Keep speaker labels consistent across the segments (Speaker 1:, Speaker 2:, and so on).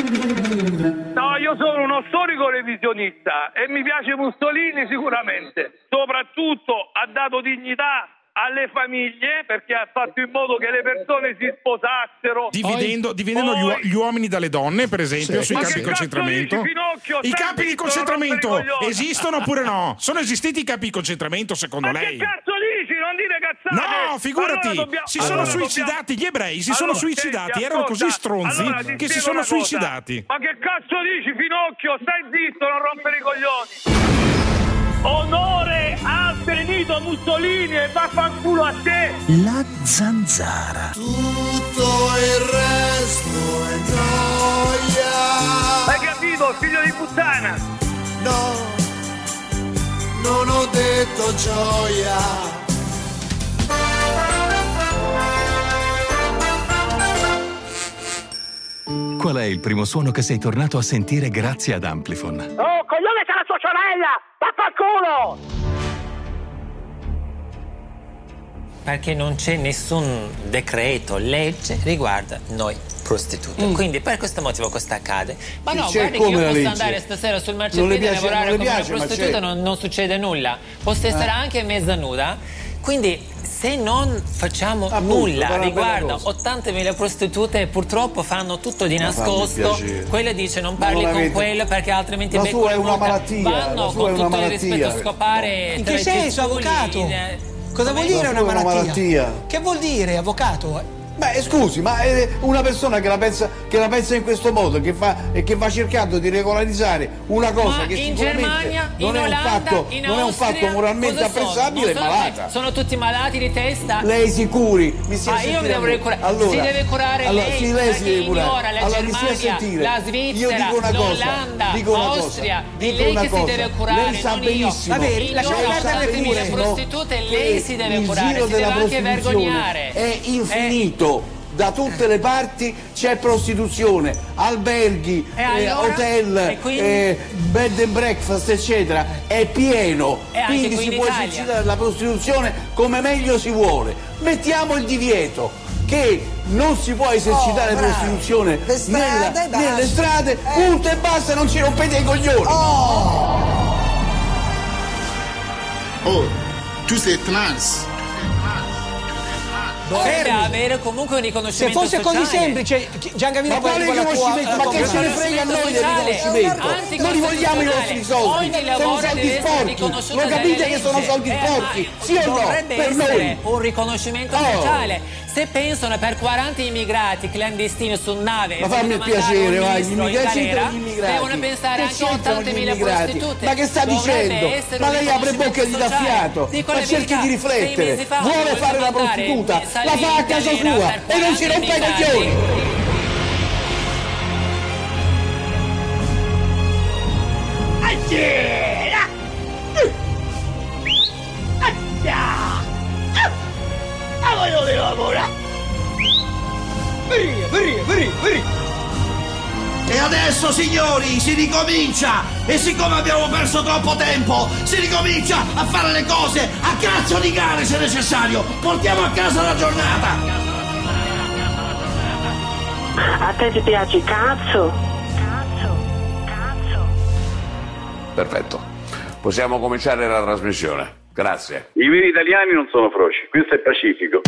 Speaker 1: No, io sono uno storico revisionista e mi piace Mussolini sicuramente. Soprattutto ha dato dignità alle famiglie, perché ha fatto in modo che le persone si sposassero
Speaker 2: dividendo gli uomini dalle donne, per esempio, sui campi di concentramento. I campi di concentramento esistono oppure no? Sono esistiti i campi di concentramento secondo lei?
Speaker 1: Che cazzo dici? Non dire cazzate!
Speaker 2: No, figurati, si sono suicidati, gli ebrei si sono suicidati, erano così stronzi che si sono suicidati.
Speaker 1: Ma che cazzo dici, Finocchio? Stai zitto, non rompere i coglioni! Onore a Benito Mussolini e vaffanculo a te!
Speaker 3: La zanzara.
Speaker 4: Tutto il resto è noia.
Speaker 1: Hai capito, figlio di puttana?
Speaker 4: No, non ho detto gioia.
Speaker 5: Qual è il primo suono che sei tornato a sentire grazie ad Amplifon?
Speaker 6: Oh, coglione, c'è la sua sorella! Vaffanculo!
Speaker 7: Perché non c'è nessun decreto, legge riguarda noi prostitute. Quindi per questo motivo questo accade. Ma no, guardi che io posso andare stasera sul marciapiede a lavorare come una prostituta, non succede nulla. Posso essere anche mezza nuda. Quindi se non facciamo nulla riguardo 80.000 prostitute, purtroppo fanno tutto di nascosto. Quella dice non parli con quello perché altrimenti
Speaker 8: la sua è una malattia.
Speaker 7: Vanno con tutto il rispetto a scopare.
Speaker 9: In che senso, avvocato? Cosa vuol dire una malattia? Che vuol dire, avvocato?
Speaker 8: Beh, scusi, ma una persona che la pensa in questo modo, che va cercando di regolarizzare una cosa che
Speaker 7: in
Speaker 8: sicuramente
Speaker 7: Germania,
Speaker 8: non
Speaker 7: in
Speaker 8: è
Speaker 7: Olanda,
Speaker 8: non è un fatto moralmente apprezzabile, è malata.
Speaker 7: Sono tutti malati di testa.
Speaker 8: Lei si curi, mi stia
Speaker 7: io mi devo curare.
Speaker 8: Allora,
Speaker 7: si deve curare lei,
Speaker 8: sì, lei si deve curare.
Speaker 7: Ignora la Germania, la Svizzera, l'Olanda, l'Austria. È lei che si deve curare, non io.
Speaker 9: Vabbè, lasciamo perdere
Speaker 7: le prostitute, lei si deve curare, si deve anche vergognare.
Speaker 8: È infinito. Da tutte le parti c'è prostituzione, alberghi, hotel, bed and breakfast, eccetera, è pieno, quindi si può esercitare la prostituzione come meglio si vuole. Mettiamo il divieto che non si può esercitare prostituzione nelle strade, punto e basta, non ci rompete i coglioni.
Speaker 4: Tu sei trans.
Speaker 7: Dovrebbe avere comunque un riconoscimento
Speaker 9: sociale. Se fosse così semplice, Giangamino,
Speaker 8: ma quale riconoscimento? Ma che ce ne frega a noi del riconoscimento? Noi vogliamo i nostri soldi, sono soldi sporchi, lo capite che sono soldi sporchi? Sì o no? Per noi.
Speaker 7: Un riconoscimento sociale. Se pensano per 40 immigrati clandestini su nave,
Speaker 8: ma fammi il piacere, vai, gli immigrati
Speaker 7: devono pensare anche a 80.000 prostitute.
Speaker 8: Ma che sta dicendo? Ma lei apre bocca e gli dà fiato, ma cerchi di riflettere. Vuole fare la prostituta, la fa a casa sua e non si rompe i coglioni.
Speaker 6: Voglio lavorare! Veri!
Speaker 4: E adesso, signori, si ricomincia! E siccome abbiamo perso troppo tempo, si ricomincia a fare le cose a cazzo di cane se necessario! Portiamo a casa la giornata!
Speaker 6: A te ti piace il cazzo?
Speaker 10: Perfetto. Possiamo cominciare la trasmissione. Grazie.
Speaker 11: I veri italiani non sono froci, questo è pacifico.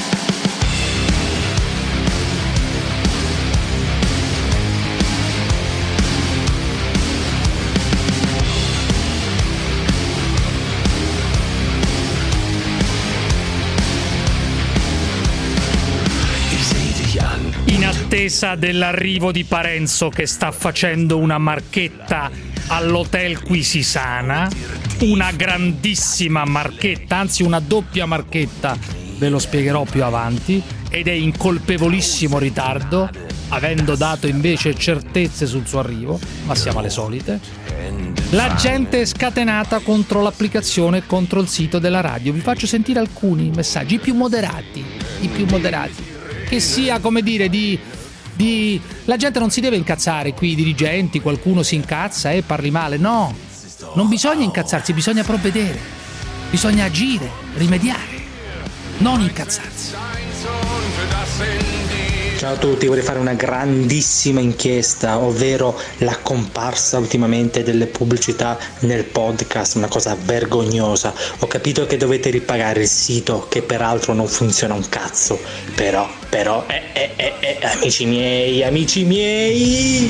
Speaker 12: In attesa dell'arrivo di Parenzo, che sta facendo una marchetta all'Hotel Quisisana, una grandissima marchetta, anzi una doppia marchetta, ve lo spiegherò più avanti, ed è in colpevolissimo ritardo, avendo dato invece certezze sul suo arrivo, ma siamo alle solite. La gente è scatenata contro l'applicazione e contro il sito della radio. Vi faccio sentire alcuni messaggi, i più moderati, che sia, come dire, la gente non si deve incazzare qui, i dirigenti, qualcuno si incazza e parli male, no, non bisogna incazzarsi, bisogna provvedere, bisogna agire, rimediare, non incazzarsi.
Speaker 13: Ciao a tutti, vorrei fare una grandissima inchiesta, ovvero la comparsa ultimamente delle pubblicità nel podcast, una cosa vergognosa. Ho capito che dovete ripagare il sito, che peraltro non funziona un cazzo, però, amici miei.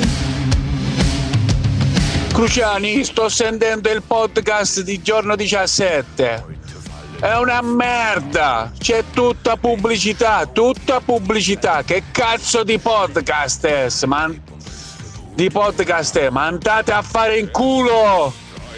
Speaker 8: Cruciani, sto sentendo il podcast di giorno 17. È una merda, c'è tutta pubblicità. Che cazzo di podcast è? Ma andate a fare in culo.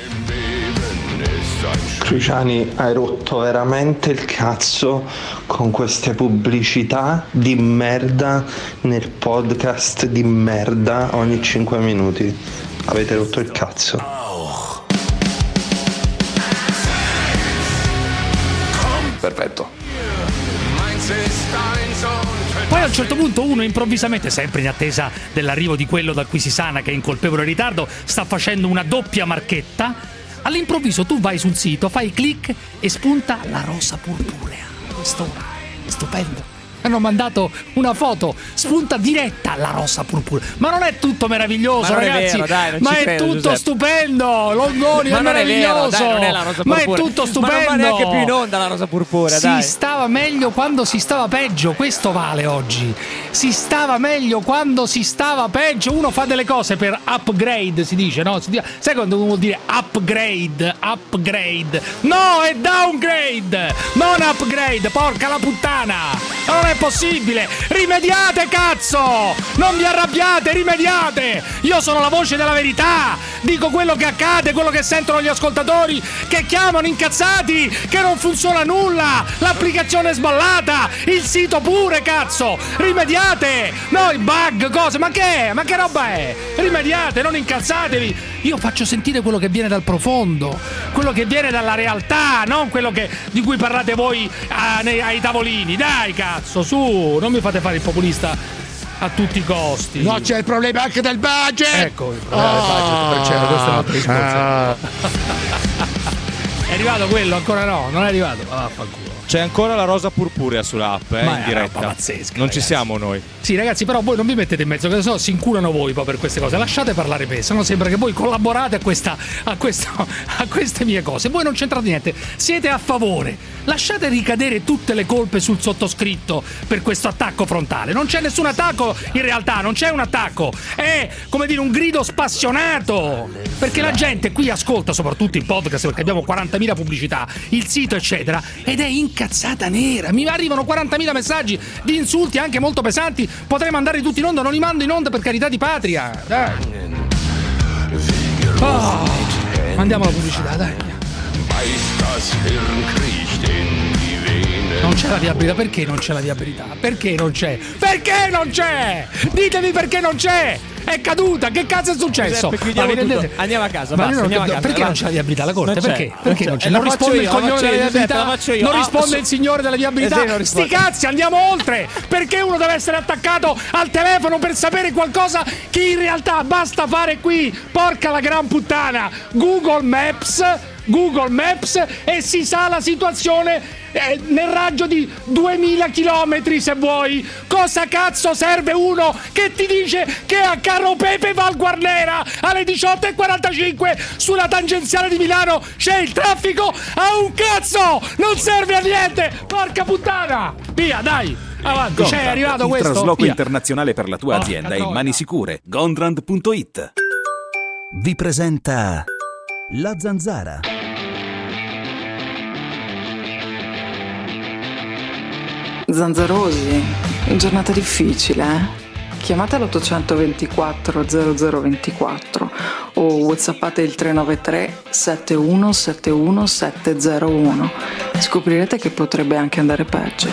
Speaker 14: Cruciani, hai rotto veramente il cazzo con queste pubblicità di merda nel podcast di merda ogni 5 minuti. Avete rotto il cazzo.
Speaker 10: Perfetto.
Speaker 12: Poi a un certo punto uno improvvisamente, sempre in attesa dell'arrivo di quello da cui si sana che è in colpevole ritardo, sta facendo una doppia marchetta. All'improvviso tu vai sul sito, fai click e spunta la rosa purpurea. Questo è stupendo. Hanno mandato una foto, spunta diretta la rosa purpurea. Ma non è tutto meraviglioso, ragazzi?
Speaker 15: È vero, dai,
Speaker 12: ma è tutto
Speaker 15: Giuseppe.
Speaker 12: Stupendo. Longoni è meraviglioso.
Speaker 15: Dai, non è la rosa
Speaker 12: ma
Speaker 15: purpurea.
Speaker 12: è tutto stupendo.
Speaker 15: Ma non va neanche più in onda la rosa purpurea, dai.
Speaker 12: Si stava meglio quando si stava peggio. Questo vale oggi. Si stava meglio quando si stava peggio. Uno fa delle cose per upgrade, si dice, no? Sai quando uno vuol dire upgrade? No, è downgrade, non upgrade. Porca la puttana. Non è possibile. Rimediate, cazzo! Non vi arrabbiate, rimediate! Io sono la voce della verità! Dico quello che accade, quello che sentono gli ascoltatori, che chiamano incazzati, che non funziona nulla! L'applicazione è sballata! Il sito pure, cazzo! Rimediate! No, i bug, cose, ma che è? Ma che roba è? Rimediate, non incazzatevi! Io faccio sentire quello che viene dal profondo, quello che viene dalla realtà, non quello di cui parlate voi ai tavolini. Dai, cazzo, su, non mi fate fare il populista a tutti i costi.
Speaker 16: No, c'è il problema anche del budget.
Speaker 12: Ecco, il problema del budget, per certo, questo è un altro discorso. È arrivato quello? Ancora no, non è arrivato. Vaffanculo.
Speaker 17: C'è ancora la rosa purpurea sull'app, in diretta.
Speaker 12: Pazzesca,
Speaker 17: non
Speaker 12: ragazzi.
Speaker 17: ci siamo noi.
Speaker 12: Sì, ragazzi, però voi non vi mettete in mezzo, che se no si inculano voi poi per queste cose. Lasciate parlare me, se no sembra che voi collaborate a queste mie cose. Voi non c'entrate niente, siete a favore. Lasciate ricadere tutte le colpe sul sottoscritto per questo attacco frontale. Non c'è nessun attacco, in realtà, non c'è un attacco. È, come dire, un grido spassionato. Perché la gente qui ascolta soprattutto il podcast, perché abbiamo 40.000 pubblicità, il sito, eccetera, ed è incazzata nera. Mi arrivano 40.000 messaggi di insulti anche molto pesanti. Potrei mandare tutti in onda, non li mando in onda per carità di patria. Dai. Mandiamo la pubblicità, dai. Non c'è la viabilità. Perché non c'è la viabilità? Perché non c'è? Perché non c'è? Ditemi perché non c'è! È caduta, che cazzo è successo?
Speaker 15: Andiamo a casa, basta, andiamo a casa.
Speaker 12: Perché non c'è la viabilità alla corte? Perché? Perché non c'è?
Speaker 15: Non
Speaker 12: risponde il coglione della viabilità? Non risponde il signore della viabilità? Sti cazzi, andiamo oltre! Perché uno deve essere attaccato al telefono per sapere qualcosa che in realtà basta fare qui? Porca la gran puttana! Google Maps e si sa la situazione nel raggio di 2000 chilometri se vuoi. Cosa cazzo serve uno che ti dice che a Carro Pepe Val Guarnera alle 18:45 sulla tangenziale di Milano c'è il traffico? A un cazzo! Non serve a niente! Porca puttana! Via, dai! Avanti, c'è arrivato
Speaker 18: il
Speaker 12: questo.
Speaker 18: trasloco
Speaker 12: via.
Speaker 18: internazionale per la tua azienda in mani sicure. Gondrand.it
Speaker 3: vi presenta La Zanzara.
Speaker 19: Zanzarosi, giornata difficile, eh? Chiamate l'824 0024 o whatsappate il 393 7171 701. Scoprirete che potrebbe anche andare peggio.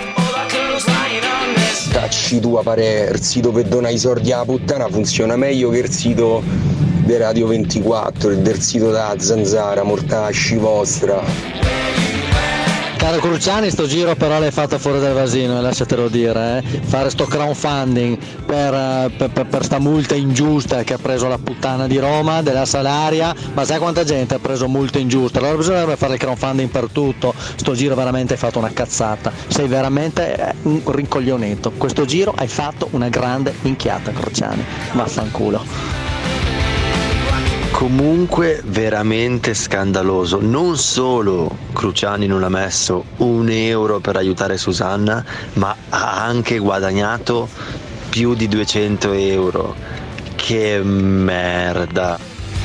Speaker 20: Tacci tu a pare il sito per donare i soldi alla puttana funziona meglio che il sito di Radio 24 e del sito da Zanzara, mortacci vostra.
Speaker 13: Caro Cruciani, sto giro però l'hai fatto fuori dal vasino, lasciatelo dire, Fare sto crowdfunding per sta multa ingiusta che ha preso la puttana di Roma, della Salaria, ma sai quanta gente ha preso multa ingiusta? Allora bisognerebbe fare il crowdfunding per tutto. Sto giro veramente hai fatto una cazzata, sei veramente un rincoglionito. Questo giro hai fatto una grande minchiata, Cruciani, vaffanculo.
Speaker 14: Comunque veramente scandaloso, non solo Cruciani non ha messo €1 per aiutare Susanna, ma ha anche guadagnato più di €200. Che merda.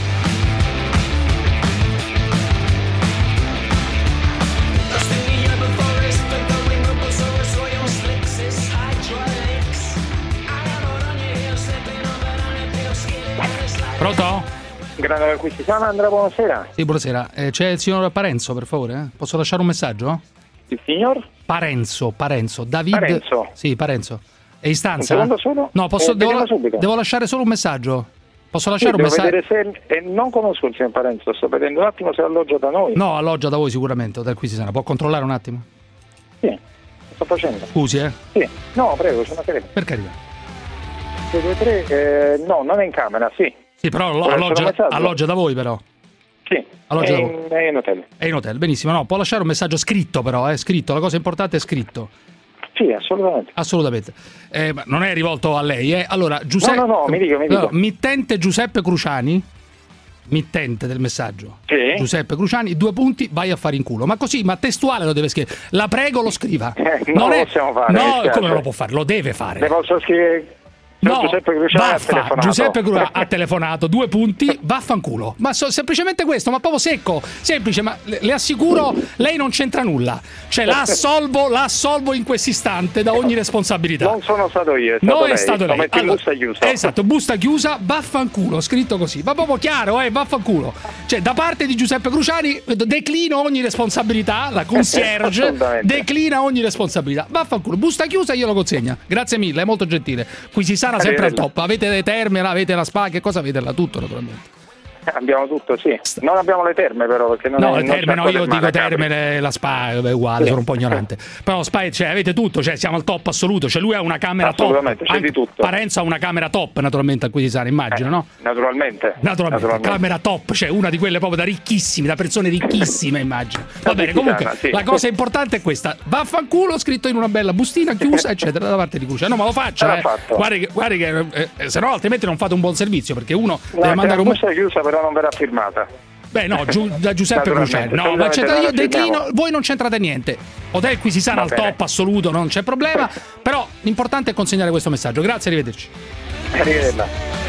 Speaker 12: Pronto?
Speaker 6: Grande qui si chiama Andrea, buonasera.
Speaker 12: Sì, buonasera. C'è il signor Parenzo, per favore? Posso lasciare un messaggio?
Speaker 6: Il signor?
Speaker 12: Parenzo. David.
Speaker 6: Parenzo?
Speaker 12: Sì, Parenzo. È in stanza?
Speaker 6: Un secondo solo?
Speaker 12: No, devo lasciare solo un messaggio. Posso lasciare un messaggio?
Speaker 6: Devo vedere se... non conosco il signor Parenzo, sto vedendo un attimo se alloggia da noi.
Speaker 12: No, alloggia da voi sicuramente, Hotel Quisisana. Può controllare un attimo?
Speaker 6: Sì, lo sto facendo.
Speaker 12: Scusi,
Speaker 6: Sì. No, prego, ci mancherebbe.
Speaker 12: Per carità.
Speaker 6: 2, 3, no, non è in camera, sì.
Speaker 12: Sì, però alloggia da voi, però.
Speaker 6: Sì,
Speaker 12: alloggia
Speaker 6: è in hotel.
Speaker 12: È in hotel, benissimo. No, può lasciare un messaggio scritto, però, scritto. La cosa importante è scritto.
Speaker 6: Sì, assolutamente.
Speaker 12: Assolutamente. Ma non è rivolto a lei, Allora, Giuseppe...
Speaker 6: No, mi dica.
Speaker 12: Allora, mittente Giuseppe Cruciani, mittente del messaggio.
Speaker 6: Sì.
Speaker 12: Giuseppe Cruciani, 2 punti, vai a fare in culo. Ma così, ma testuale lo deve scrivere. La prego, lo scriva.
Speaker 6: Non lo possiamo fare.
Speaker 12: No, come non lo può fare? Lo deve fare.
Speaker 6: Le posso scrivere...
Speaker 12: No,
Speaker 6: Giuseppe Cruciani
Speaker 12: Giuseppe Cruciani ha telefonato, 2 punti, vaffanculo. Ma semplicemente questo, ma proprio secco, semplice, ma le assicuro, lei non c'entra nulla. Cioè la assolvo in questo istante da ogni responsabilità.
Speaker 6: Non sono stato io,
Speaker 12: è stato lei. Allora, busta chiusa. Esatto, busta chiusa, vaffanculo, scritto così. Ma proprio chiaro, vaffanculo. Cioè, da parte di Giuseppe Cruciani declino ogni responsabilità, la concierge declina ogni responsabilità. Vaffanculo, busta chiusa, io lo consegna. Grazie mille, è molto gentile. Qui si sa sempre al top. Avete le terme, avete la spa, che cosa avete là? Tutto, naturalmente.
Speaker 6: Abbiamo tutto, sì. Non abbiamo le terme, però, perché non
Speaker 12: le terme no, io dico terme, la spa è uguale, sono un po' ignorante. Però spa, cioè, avete tutto, cioè siamo al top assoluto, cioè lui ha una camera top.
Speaker 6: Assolutamente, c'è di tutto.
Speaker 12: Parenzo ha una camera top, naturalmente, a Quisisana, immagino, no?
Speaker 6: Naturalmente.
Speaker 12: Camera top, cioè una di quelle proprio da ricchissimi, da persone ricchissime, immagino. Va bene, comunque, sì. La cosa importante è questa: vaffanculo, scritto in una bella bustina chiusa, eccetera, da parte di Cruciani. No, ma lo faccia, guardi che se no altrimenti non fate un buon servizio, perché uno deve mandare un
Speaker 6: busta chiusa, però non verrà firmata.
Speaker 12: Beh, no, da Giuseppe Cruciani. No, ma io declino, voi non c'entrate niente. Hotel Quisisana al top assoluto, non c'è problema. Però l'importante è consegnare questo messaggio. Grazie, arrivederci.
Speaker 6: Arrivederla.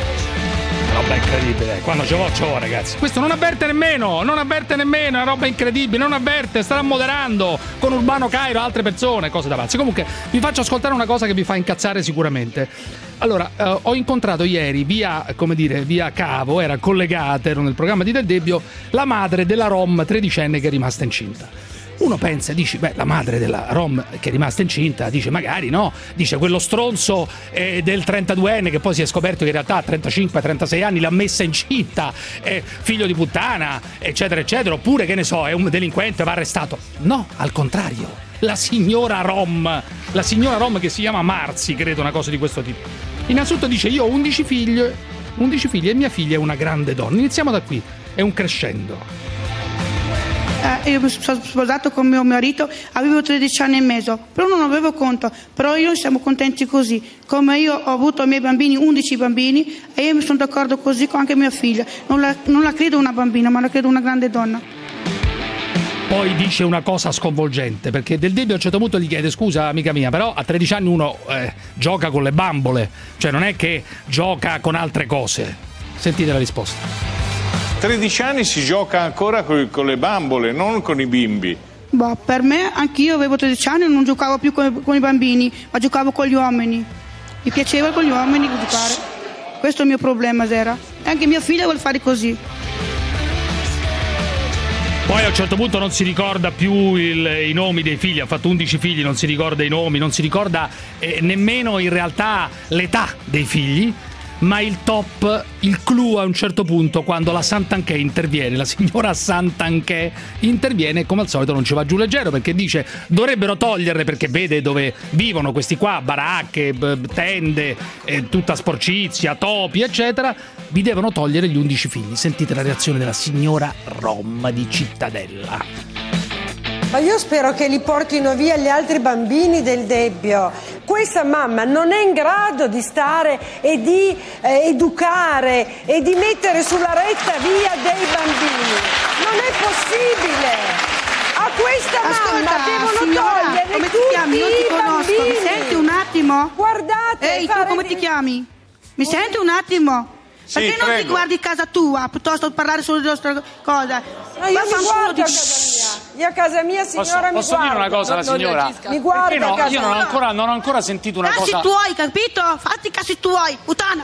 Speaker 12: Roba incredibile, quando ce l'ho, ragazzi. Questo non avverte nemmeno, è una roba incredibile, non avverte, starà moderando con Urbano Cairo, altre persone, cose da pazzi. Comunque, vi faccio ascoltare una cosa che vi fa incazzare sicuramente. Allora, ho incontrato ieri via cavo, era collegata, ero nel programma di Del Debbio, la madre della Rom 13enne che è rimasta incinta. Uno pensa, dice, la madre della Rom che è rimasta incinta, dice magari no, dice quello stronzo del 32enne che poi si è scoperto che in realtà a 35-36 anni l'ha messa incinta, figlio di puttana, eccetera, eccetera, oppure che ne so, è un delinquente, va arrestato. No, al contrario, la signora Rom che si chiama Marzi, credo, una cosa di questo tipo. Innanzitutto dice, io ho 11 figli e mia figlia è una grande donna. Iniziamo da qui, è un crescendo.
Speaker 21: Io mi sono sposato con mio marito, avevo 13 anni e mezzo, però non avevo conto, però io siamo contenti così, come io ho avuto i miei bambini, 11 bambini, e io mi sono d'accordo così con anche mia figlia, non la credo una bambina, ma la credo una grande donna.
Speaker 12: Poi dice una cosa sconvolgente, perché Del Debbio a un certo punto gli chiede, scusa amica mia, però a 13 anni uno gioca con le bambole, cioè non è che gioca con altre cose. Sentite la risposta.
Speaker 22: 13 anni si gioca ancora con le bambole, non con i bimbi.
Speaker 21: Per me, anch'io avevo 13 anni e non giocavo più con i bambini, ma giocavo con gli uomini. Mi piaceva con gli uomini giocare. Questo è il mio problema, Zera. E anche mia figlia vuole fare così.
Speaker 12: Poi a un certo punto non si ricorda più i nomi dei figli, ha fatto 11 figli, non si ricorda i nomi, non si ricorda nemmeno in realtà l'età dei figli. ma il top, il clou a un certo punto, quando la Santanchè interviene, la signora Santanchè interviene, come al solito non ci va giù leggero, perché dice dovrebbero toglierle, perché vede dove vivono questi qua, baracche, tende, tutta sporcizia, topi eccetera, vi devono togliere gli 11 figli. Sentite la reazione della signora Rom di Cittadella.
Speaker 1: Ma io spero che li portino via gli altri bambini del Debbio. Questa mamma non è in grado di stare e di educare e di mettere sulla retta via dei bambini. Non è possibile. A questa mamma devono togliere
Speaker 21: come
Speaker 1: tutti
Speaker 21: ti chiami? Io ti conosco.
Speaker 1: bambini.
Speaker 21: Mi senti un attimo?
Speaker 1: Guardate.
Speaker 21: Ehi, tu come ti chiami? Mi senti un attimo? Perché non ti guardi casa tua piuttosto che parlare solo delle nostre cose?
Speaker 1: No, io mi guardo a casa mia. Io a casa mia, signora,
Speaker 2: posso dire una cosa alla signora?
Speaker 1: Mi guardo
Speaker 2: no,
Speaker 1: a casa
Speaker 2: io non ho ancora sentito una
Speaker 21: casi
Speaker 2: cosa.
Speaker 21: Tuoi, capito? Fatti i casi tuoi, puttana!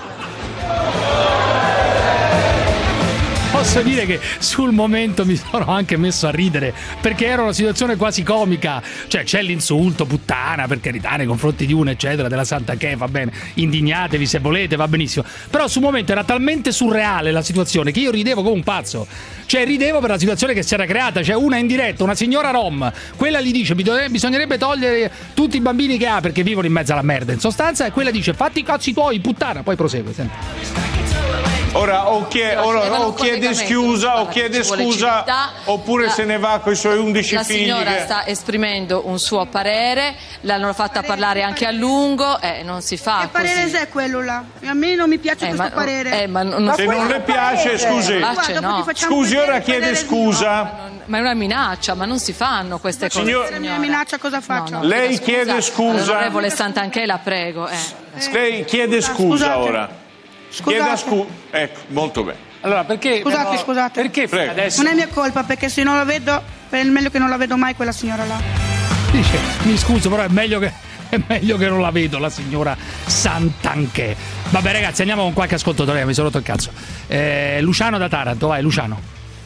Speaker 12: Posso dire che sul momento mi sono anche messo a ridere, perché era una situazione quasi comica. Cioè c'è l'insulto puttana, per carità, nei confronti di una eccetera, della Santanchè, va bene, indignatevi se volete, va benissimo, però sul momento era talmente surreale la situazione che io ridevo come un pazzo. Cioè ridevo per la situazione che si era creata. Cioè una in diretta, una signora Rom, quella gli dice bisognerebbe togliere tutti i bambini che ha perché vivono in mezzo alla merda in sostanza, e quella dice fatti i cazzi tuoi puttana, poi prosegue sempre.
Speaker 22: Ora o chiede scusa oppure se ne va con i suoi 11
Speaker 23: la
Speaker 22: figli.
Speaker 23: La signora sta esprimendo un suo parere, l'hanno fatta parlare anche a lungo, non si fa
Speaker 21: che
Speaker 23: così.
Speaker 21: Parere è quello là? A me non mi piace questo parere.
Speaker 22: Se non le piace, scusi. Scusi, ora chiede scusa.
Speaker 23: Ma è una minaccia, ma non si fanno queste cose.
Speaker 21: Se mi minaccia cosa faccio?
Speaker 22: Lei chiede scusa.
Speaker 23: L'onorevole Santanchè, la prego.
Speaker 22: Lei chiede scusa ora. Chieda scusa. Ecco, molto bene.
Speaker 2: Allora, perché?
Speaker 21: Scusate.
Speaker 2: Perché adesso?
Speaker 21: Non è mia colpa, perché se non la vedo, è meglio che non la vedo mai quella signora là.
Speaker 12: Dice, mi scuso, però è meglio che non la vedo la signora Santanchè. Vabbè ragazzi, andiamo con qualche ascoltatore, mi sono rotto il cazzo. Luciano da Taranto, vai Luciano.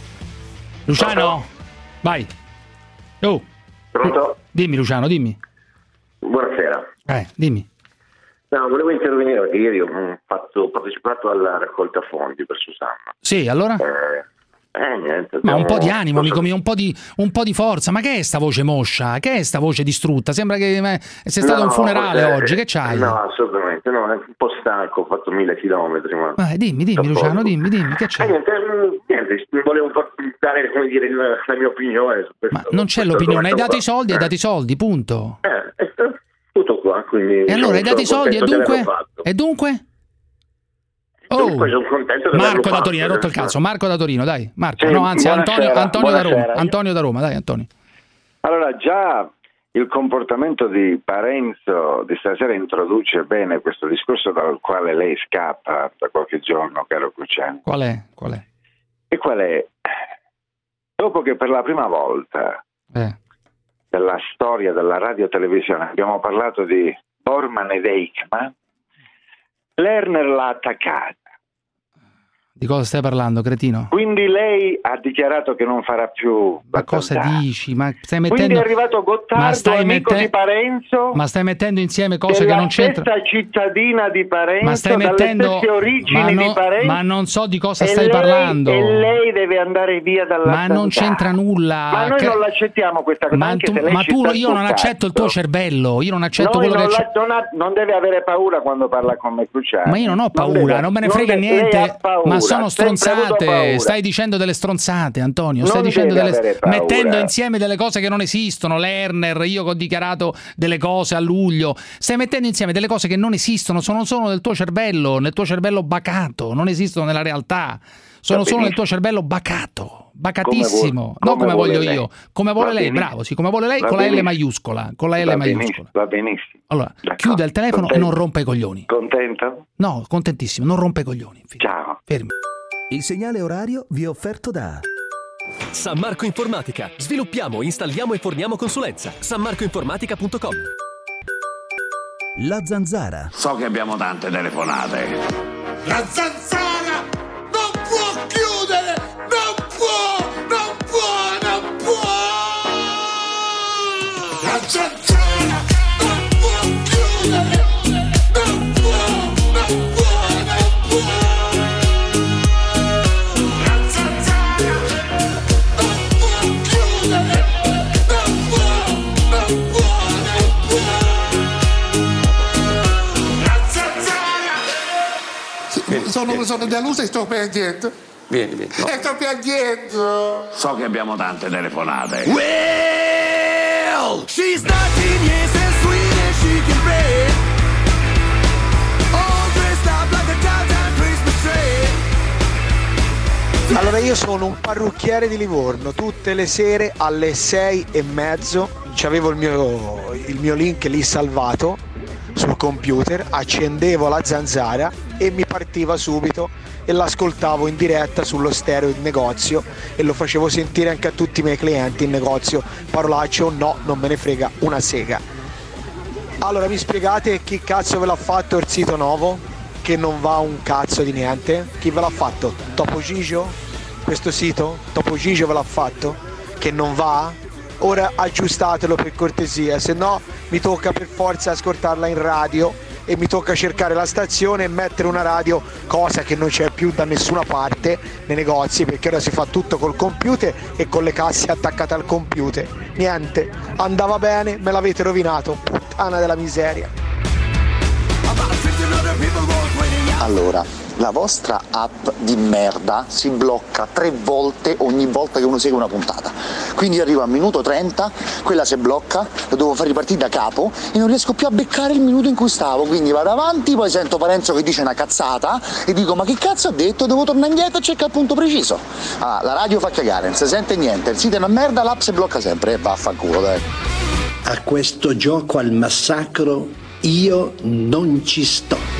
Speaker 12: Vai. Oh.
Speaker 24: Pronto?
Speaker 12: Dimmi Luciano, dimmi.
Speaker 24: Buonasera.
Speaker 12: Dimmi.
Speaker 24: No, volevo intervenire perché ieri ho partecipato alla raccolta fondi per Susanna.
Speaker 12: Sì, allora?
Speaker 24: Niente.
Speaker 12: Ma un po' di animo, amico mio, un po' di forza. Ma che è sta voce moscia? Che è sta voce distrutta? Sembra che sei stato a un funerale oggi, che c'hai?
Speaker 24: No, assolutamente, no, è un po' stanco, ho fatto 1000 chilometri.
Speaker 12: Dimmi Luciano, dimmi, che c'è?
Speaker 24: Niente, volevo dare, come dire, la mia opinione su questo.
Speaker 12: Ma non c'è l'opinione, hai dato i soldi, punto.
Speaker 24: Tutto qua, quindi.
Speaker 12: E allora hai dato i soldi e dunque?
Speaker 24: Dunque sono contento di
Speaker 12: Marco da Torino, hai rotto il cazzo. Marco da Torino, dai. Marco,
Speaker 24: sì,
Speaker 12: no, anzi Antonio da Roma.
Speaker 24: Io...
Speaker 12: Antonio da Roma, dai Antonio.
Speaker 25: Allora, già il comportamento di Parenzo di stasera introduce bene questo discorso dal quale lei scappa da qualche giorno, caro Cruciani.
Speaker 12: Qual è?
Speaker 25: E qual è? Dopo che per la prima volta della storia della radiotelevisione abbiamo parlato di Bormann ed Eichmann, Lerner l'ha attaccata.
Speaker 12: Di cosa stai parlando, cretino?
Speaker 25: Quindi lei ha dichiarato che non farà più.
Speaker 12: Ma cosa dici? Ma stai mettendo...
Speaker 25: Quindi è arrivato Gottardo, amico di Parenzo.
Speaker 12: Ma stai mettendo insieme cose che non c'entrano.
Speaker 25: La stessa cittadina di Parenzo,
Speaker 12: ma stai mettendo...
Speaker 25: dalle stesse origini di Parenzo.
Speaker 12: Ma non so di cosa stai parlando.
Speaker 25: E lei deve andare via dalla
Speaker 12: Ma non c'entra nulla.
Speaker 25: Ma noi non l'accettiamo questa cosa.
Speaker 12: Io non accetto il tuo cervello. Io non accetto quello che
Speaker 25: non deve avere paura quando parla con me, Cruciani.
Speaker 12: Ma io non ho paura, non me ne frega niente. Ma sono stronzate, stai dicendo delle stronzate, Antonio, mettendo insieme delle cose che non esistono. Lerner, io che ho dichiarato delle cose a luglio, stai mettendo insieme delle cose che non esistono, sono solo nel tuo cervello bacato, non esistono nella realtà, sono solo nel tuo cervello bacatissimo, non come voglio io, come vuole lei, bravo, sì, come vuole lei, con la L maiuscola, Va benissimo. Allora, chiude il telefono e non rompe i coglioni.
Speaker 25: Contento?
Speaker 12: No, contentissimo, non rompe i coglioni.
Speaker 25: Ciao.
Speaker 12: Fermi.
Speaker 3: Il segnale orario vi è offerto da
Speaker 26: San Marco Informatica. Sviluppiamo, installiamo e forniamo consulenza. sanmarcoinformatica.com.
Speaker 3: La Zanzara.
Speaker 4: So che abbiamo tante telefonate.
Speaker 16: La Zanzara non può chiudere! Non può! La Zanzara non può chiudere! Non può! Sono delusa e sto piangendo.
Speaker 24: Vieni. No.
Speaker 16: E sto piangendo.
Speaker 24: So che abbiamo tante telefonate.
Speaker 16: Well, she's 19 years and sweet as she can be. All dressed up like a downtown Christmas tree.
Speaker 5: Allora, io sono un parrucchiere di Livorno. Tutte le sere alle 6:30 c'avevo il mio link lì salvato sul computer, accendevo la zanzara e mi partiva subito e l'ascoltavo in diretta sullo stereo in negozio e lo facevo sentire anche a tutti i miei clienti in negozio. Parolaccio, no, non me ne frega una sega. Allora, mi spiegate chi cazzo ve l'ha fatto il sito nuovo? Che non va un cazzo di niente? Chi ve l'ha fatto? Topo Gigio? Questo sito? Topo Gigio ve l'ha fatto? Che non va? Ora aggiustatelo per cortesia, se no mi tocca per forza ascoltarla in radio e mi tocca cercare la stazione e mettere una radio, cosa che non c'è più da nessuna parte nei negozi, perché ora si fa tutto col computer e con le casse attaccate al computer. Niente, andava bene, me l'avete rovinato, puttana della miseria.
Speaker 7: Allora, la vostra app di merda si blocca 3 volte ogni volta che uno segue una puntata. Quindi arrivo al minuto 30, quella si blocca, la devo far ripartire da capo e non riesco più a beccare il minuto in cui stavo. Quindi vado avanti, poi sento Parenzo che dice una cazzata e dico ma che cazzo ha detto? Devo tornare indietro e cercare il punto preciso. Ah, la radio fa cagare, non si sente niente, il sito è una merda, l'app si blocca sempre e vaffanculo, dai.
Speaker 8: A questo gioco al massacro io non ci sto.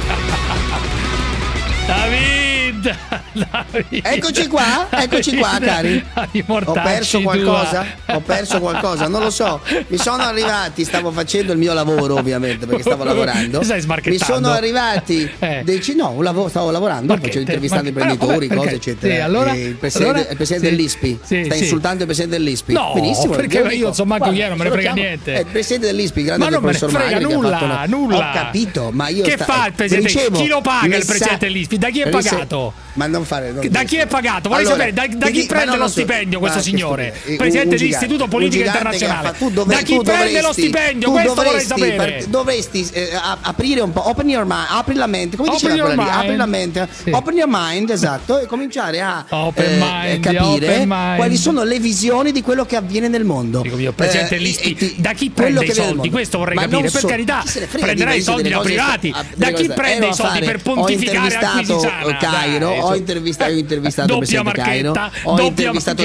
Speaker 12: David!
Speaker 9: Eccoci qua, cari. Ho perso qualcosa, non lo so. Mi sono arrivati, stavo facendo il mio lavoro ovviamente perché stavo lavorando.
Speaker 12: Stai smarchettando?
Speaker 9: Mi sono arrivati stavo lavorando, intervistando imprenditori, cose eccetera.
Speaker 12: Sì, allora,
Speaker 9: il presidente dell'ISPI sta insultando il presidente dell'ISPI.
Speaker 12: No, benissimo, perché io non so manco chi era, non me ne frega niente.
Speaker 9: Il presidente dell'ISPI, grande
Speaker 12: ma non me ne frega nulla.
Speaker 9: Ho capito, ma io
Speaker 12: che fa il presidente? Chi lo paga il presidente dell'ISPI? Da chi è pagato?
Speaker 9: Ma non fare
Speaker 12: da chi è pagato? Vorrei sapere da chi prende lo stipendio questo signore, presidente dell'Istituto Politico Internazionale. Da chi prende lo stipendio? Questo vorrei sapere.
Speaker 9: Dovresti aprire un po', apri la mente, come diceva quella lì, apri la mente, open your mind, esatto, e cominciare a capire quali sono le visioni di quello che avviene nel mondo.
Speaker 12: Dico io, presidente dell'ISPI, da chi prende i soldi? Questo vorrei capire, per carità. Prenderà i soldi da privati. Da chi prende i soldi per pontificare a Quisisana?
Speaker 9: Cairo, ho intervistato il presidente Cairo, ho intervistato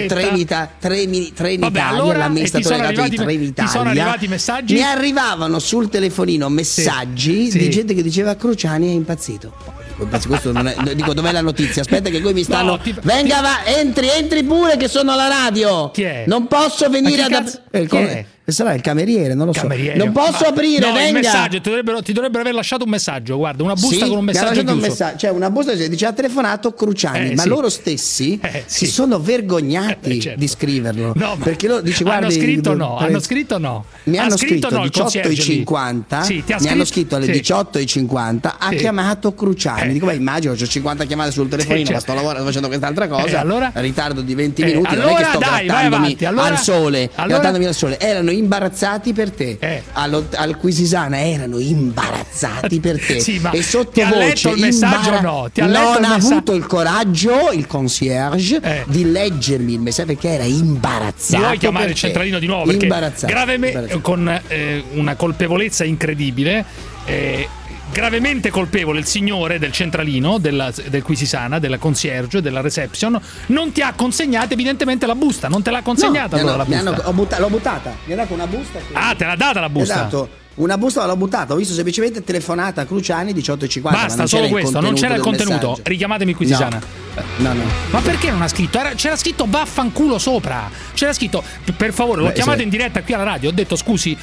Speaker 9: Trenitalia, l'amministratore delegato di Trenitalia.
Speaker 12: Ti sono arrivati messaggi?
Speaker 9: Mi arrivavano sul telefonino messaggi di gente che diceva Cruciani è impazzito. Questo non è, dico, dov'è la notizia? Aspetta che qui mi stanno. Entri pure che sono alla radio.
Speaker 12: Chi è?
Speaker 9: Non posso venire sarà il cameriere, non lo so. Non posso aprire, venga.
Speaker 12: Il messaggio, ti dovrebbero aver lasciato un messaggio, guarda, una busta con un messaggio chiuso.
Speaker 9: C'è una busta che dice ha telefonato Cruciani, ma loro stessi si sono vergognati di scriverlo.
Speaker 12: No,
Speaker 9: perché loro dice guardi,
Speaker 12: hanno scritto no.
Speaker 9: Mi hanno scritto 18:50. Mi hanno scritto alle 18:50 ha chiamato Cruciani. Dico, immagino, ho 50 chiamate sul telefonino, ma sto lavorando facendo quest'altra cosa.
Speaker 12: Allora?
Speaker 9: Ritardo di 20 minuti, non è che sto grattandomi al sole. Grattandomi al sole. Erano imbarazzati per te. Al Quisisana erano imbarazzati per te.
Speaker 12: Sì, ma
Speaker 9: e sottovoce
Speaker 12: il messaggio
Speaker 9: non ha avuto il coraggio il concierge di leggermi il messaggio perché era imbarazzato.
Speaker 12: Vuoi chiamare il centralino di nuovo perché gravemente con una colpevolezza incredibile. Gravemente colpevole il signore del centralino del Quisisana, della concierge, della reception, non ti ha consegnato evidentemente la busta, non te l'ha consegnata la busta.
Speaker 9: L'ho buttata, mi ha dato una busta.
Speaker 12: Ah, te l'ha data la busta?
Speaker 9: Esatto. Una busta l'ho buttata, ho visto semplicemente telefonata a Cruciani 18:50.
Speaker 12: Basta, solo questo, non c'era il contenuto. Messaggio. Richiamatemi Quisisana.
Speaker 9: No.
Speaker 12: Ma perché non ha scritto? C'era scritto vaffanculo sopra. C'era scritto, per favore, l'ho chiamato in diretta qui alla radio. Ho detto scusi,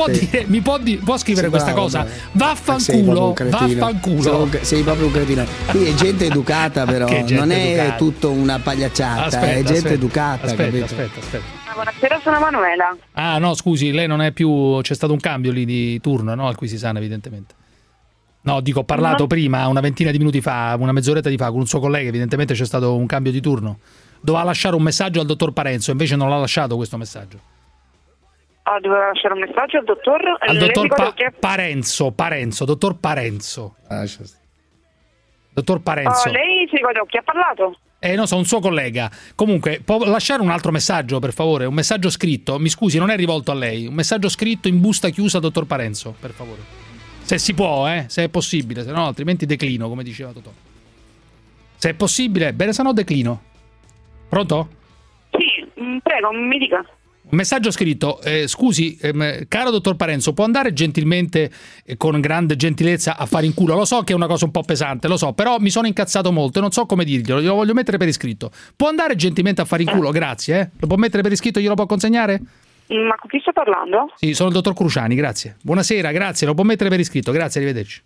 Speaker 12: può scrivere questa cosa? Vaffanculo.
Speaker 9: Sei proprio un cretino. Qui è gente educata, però non è tutto una pagliacciata, è gente educata.
Speaker 10: Aspetta. Buonasera, sono Manuela.
Speaker 12: Ah no, scusi, lei non è più. C'è stato un cambio lì di turno, no? Al Quisisana, evidentemente. No, dico, ho parlato prima, una ventina di minuti fa, una mezz'oretta di fa, con un suo collega, evidentemente c'è stato un cambio di turno. Doveva lasciare un messaggio al dottor Parenzo, invece non l'ha lasciato questo messaggio.
Speaker 10: Ah, doveva lasciare un messaggio al dottor?
Speaker 12: Al dottor Parenzo, dottor Parenzo. Dottor Parenzo.
Speaker 10: Lei si ricorda chi ha parlato?
Speaker 12: Non so, un suo collega. Comunque, può lasciare un altro messaggio, per favore? Un messaggio scritto. Mi scusi, non è rivolto a lei. Un messaggio scritto in busta chiusa, dottor Parenzo, per favore. Se si può, se è possibile. Se no, altrimenti declino, come diceva Totò. Se è possibile, bene, se no declino. Pronto?
Speaker 10: Sì, prego, mi dica.
Speaker 12: Un messaggio scritto, scusi, caro dottor Parenzo, può andare gentilmente, con grande gentilezza, a fare in culo? Lo so che è una cosa un po' pesante, lo so, però mi sono incazzato molto e non so come dirglielo, glielo voglio mettere per iscritto. Può andare gentilmente a fare in culo? Grazie, Lo può mettere per iscritto, glielo può consegnare?
Speaker 10: Ma con chi sto parlando?
Speaker 12: Sì, sono il dottor Cruciani, grazie. Buonasera, grazie, lo può mettere per iscritto, grazie, arrivederci.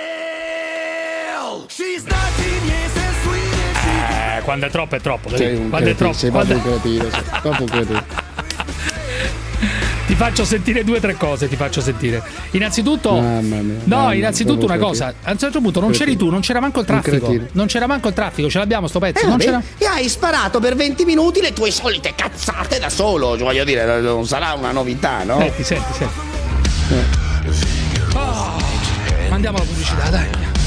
Speaker 12: Quando è troppo è troppo. Quando è troppo.
Speaker 9: Sei proprio un cretino, proprio un cretino.
Speaker 12: Ti faccio sentire 2 o 3 cose, Innanzitutto, innanzitutto una cosa. A un certo punto non c'eri tu, non c'era manco il traffico. Ce l'abbiamo sto pezzo.
Speaker 9: E hai sparato per 20 minuti le tue solite cazzate da solo. Voglio dire, non sarà una novità, no?
Speaker 12: Senti. Mandiamo la pubblicità, dai.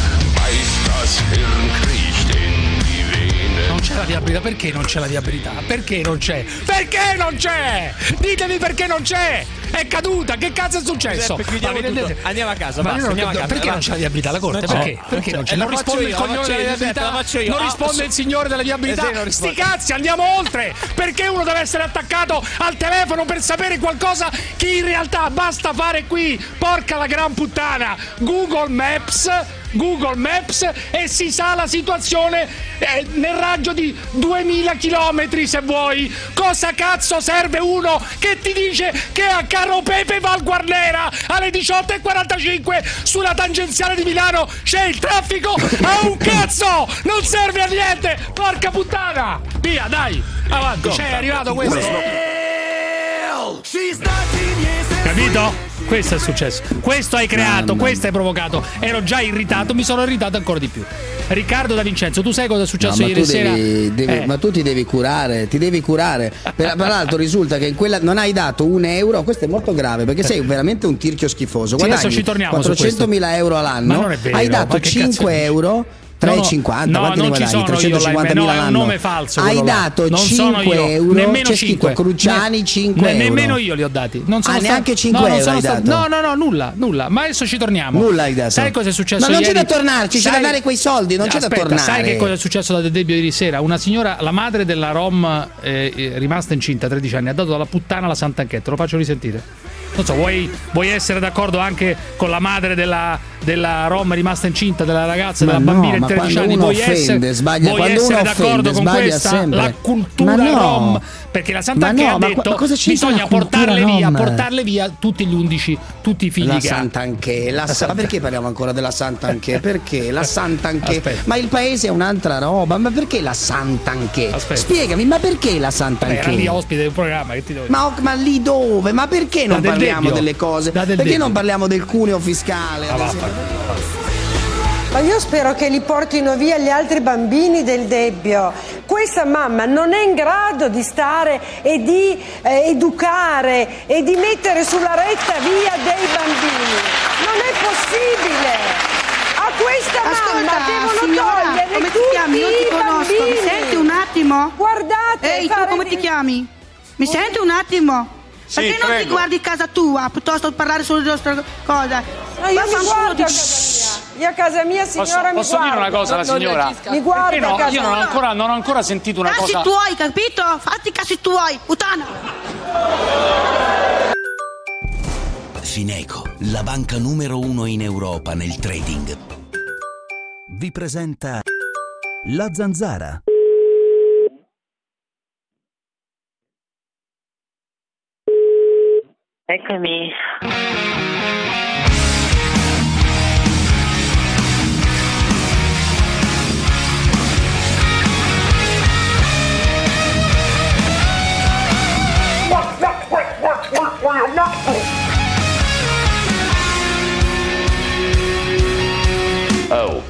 Speaker 12: Non c'è la viabilità, perché non c'è la viabilità? Perché non c'è? Ditemi perché non c'è! È caduta, che cazzo è successo?
Speaker 2: Andiamo a casa,
Speaker 12: perché non c'è la viabilità alla corte? Perché non c'è? Non risponde il cognome della viabilità, non risponde il signore della viabilità. Sti cazzi, andiamo oltre! Perché uno deve essere attaccato al telefono per sapere qualcosa che in realtà basta fare qui? Porca la gran puttana! Google Maps e si sa la situazione nel raggio di 2000 chilometri se vuoi. Cosa cazzo serve uno che ti dice che a Carro Pepe Val Guarnera alle 18:45 sulla tangenziale di Milano c'è il traffico? A un cazzo! Non serve a niente! Porca puttana! Via, dai! Avanti, c'è arrivato questo! Capito? Questo è successo, questo hai creato, questo hai provocato. Ero già irritato, mi sono irritato ancora di più. Riccardo Da Vincenzo, tu sai cosa è successo ieri sera?
Speaker 9: Ma tu ti devi curare. Tra l'altro risulta che in quella non hai dato €1. Questo è molto grave perché sei veramente un tirchio schifoso.
Speaker 12: Sì, adesso ci torniamo
Speaker 9: 400.000 euro all'anno.
Speaker 12: Ma non è vero,
Speaker 9: hai dato €5. 3,50,
Speaker 12: no, non ci sono 350.000
Speaker 9: l'anno.
Speaker 12: È un nome falso.
Speaker 9: Hai dato
Speaker 12: non
Speaker 9: 5 euro.
Speaker 12: Nemmeno
Speaker 9: c'è
Speaker 12: 5.
Speaker 9: scritto Cruciani 5 euro.
Speaker 12: Nemmeno io li ho dati. Non sono
Speaker 9: neanche 5 euro hai dato.
Speaker 12: No, nulla. Ma adesso ci torniamo.
Speaker 9: Nulla hai dato.
Speaker 12: Sai cosa è successo
Speaker 9: ieri? Ma non
Speaker 12: ieri?
Speaker 9: C'è da tornarci, c'è da dare quei soldi, non c'è da tornare.
Speaker 12: Sai che cosa è successo da Del Debbio ieri sera? Una signora, la madre della Rom rimasta incinta 13 anni, ha dato alla puttana la Sant'Anché. Te lo faccio risentire. Non so, vuoi essere d'accordo anche con la madre della Rom rimasta incinta, della ragazza, della bambina di 13 anni? Vuoi essere d'accordo con questa?
Speaker 9: Sempre.
Speaker 12: La cultura Rom? Perché la Sant'Anché ha detto bisogna portarle via tutti gli 11, tutti i figli
Speaker 9: la
Speaker 12: che ha.
Speaker 9: Sant'Anché, ma perché parliamo ancora della Sant'Anché? Perché la Sant'Anché? Ma il paese è un'altra roba, ma perché la Sant'Anché? Spiegami, ma perché la Sant'Anché?
Speaker 12: Era lì ospite del programma, che ti devo dire?
Speaker 9: Ma lì dove? Ma perché non parliamo delle cose? Perché non parliamo del cuneo fiscale?
Speaker 1: Ma io spero che li portino via gli altri bambini del Debbio. Questa mamma non è in grado di stare e di educare e di mettere sulla retta via dei bambini. Non è possibile. A questa mamma devono togliere
Speaker 21: come
Speaker 1: tutti
Speaker 21: ti chiami? Io ti
Speaker 1: i
Speaker 21: conosco.
Speaker 1: bambini.
Speaker 21: Mi senti un attimo?
Speaker 1: Guardate.
Speaker 21: Ehi, tu come ti chiami? Mi senti un attimo? Perché non ti guardi casa tua piuttosto che parlare solo di nostre cose?
Speaker 1: No, io mi guardo a casa mia. Io a casa mia, signora,
Speaker 2: posso dire una cosa alla signora?
Speaker 1: Mi guarda a casa
Speaker 2: io non ho ancora sentito una cosa.
Speaker 21: Casi tuoi, capito? Fatti i casi tuoi, puttana.
Speaker 3: Fineco, la banca numero 1 in Europa nel trading, vi presenta La Zanzara.
Speaker 10: Eccomi.
Speaker 24: Oh.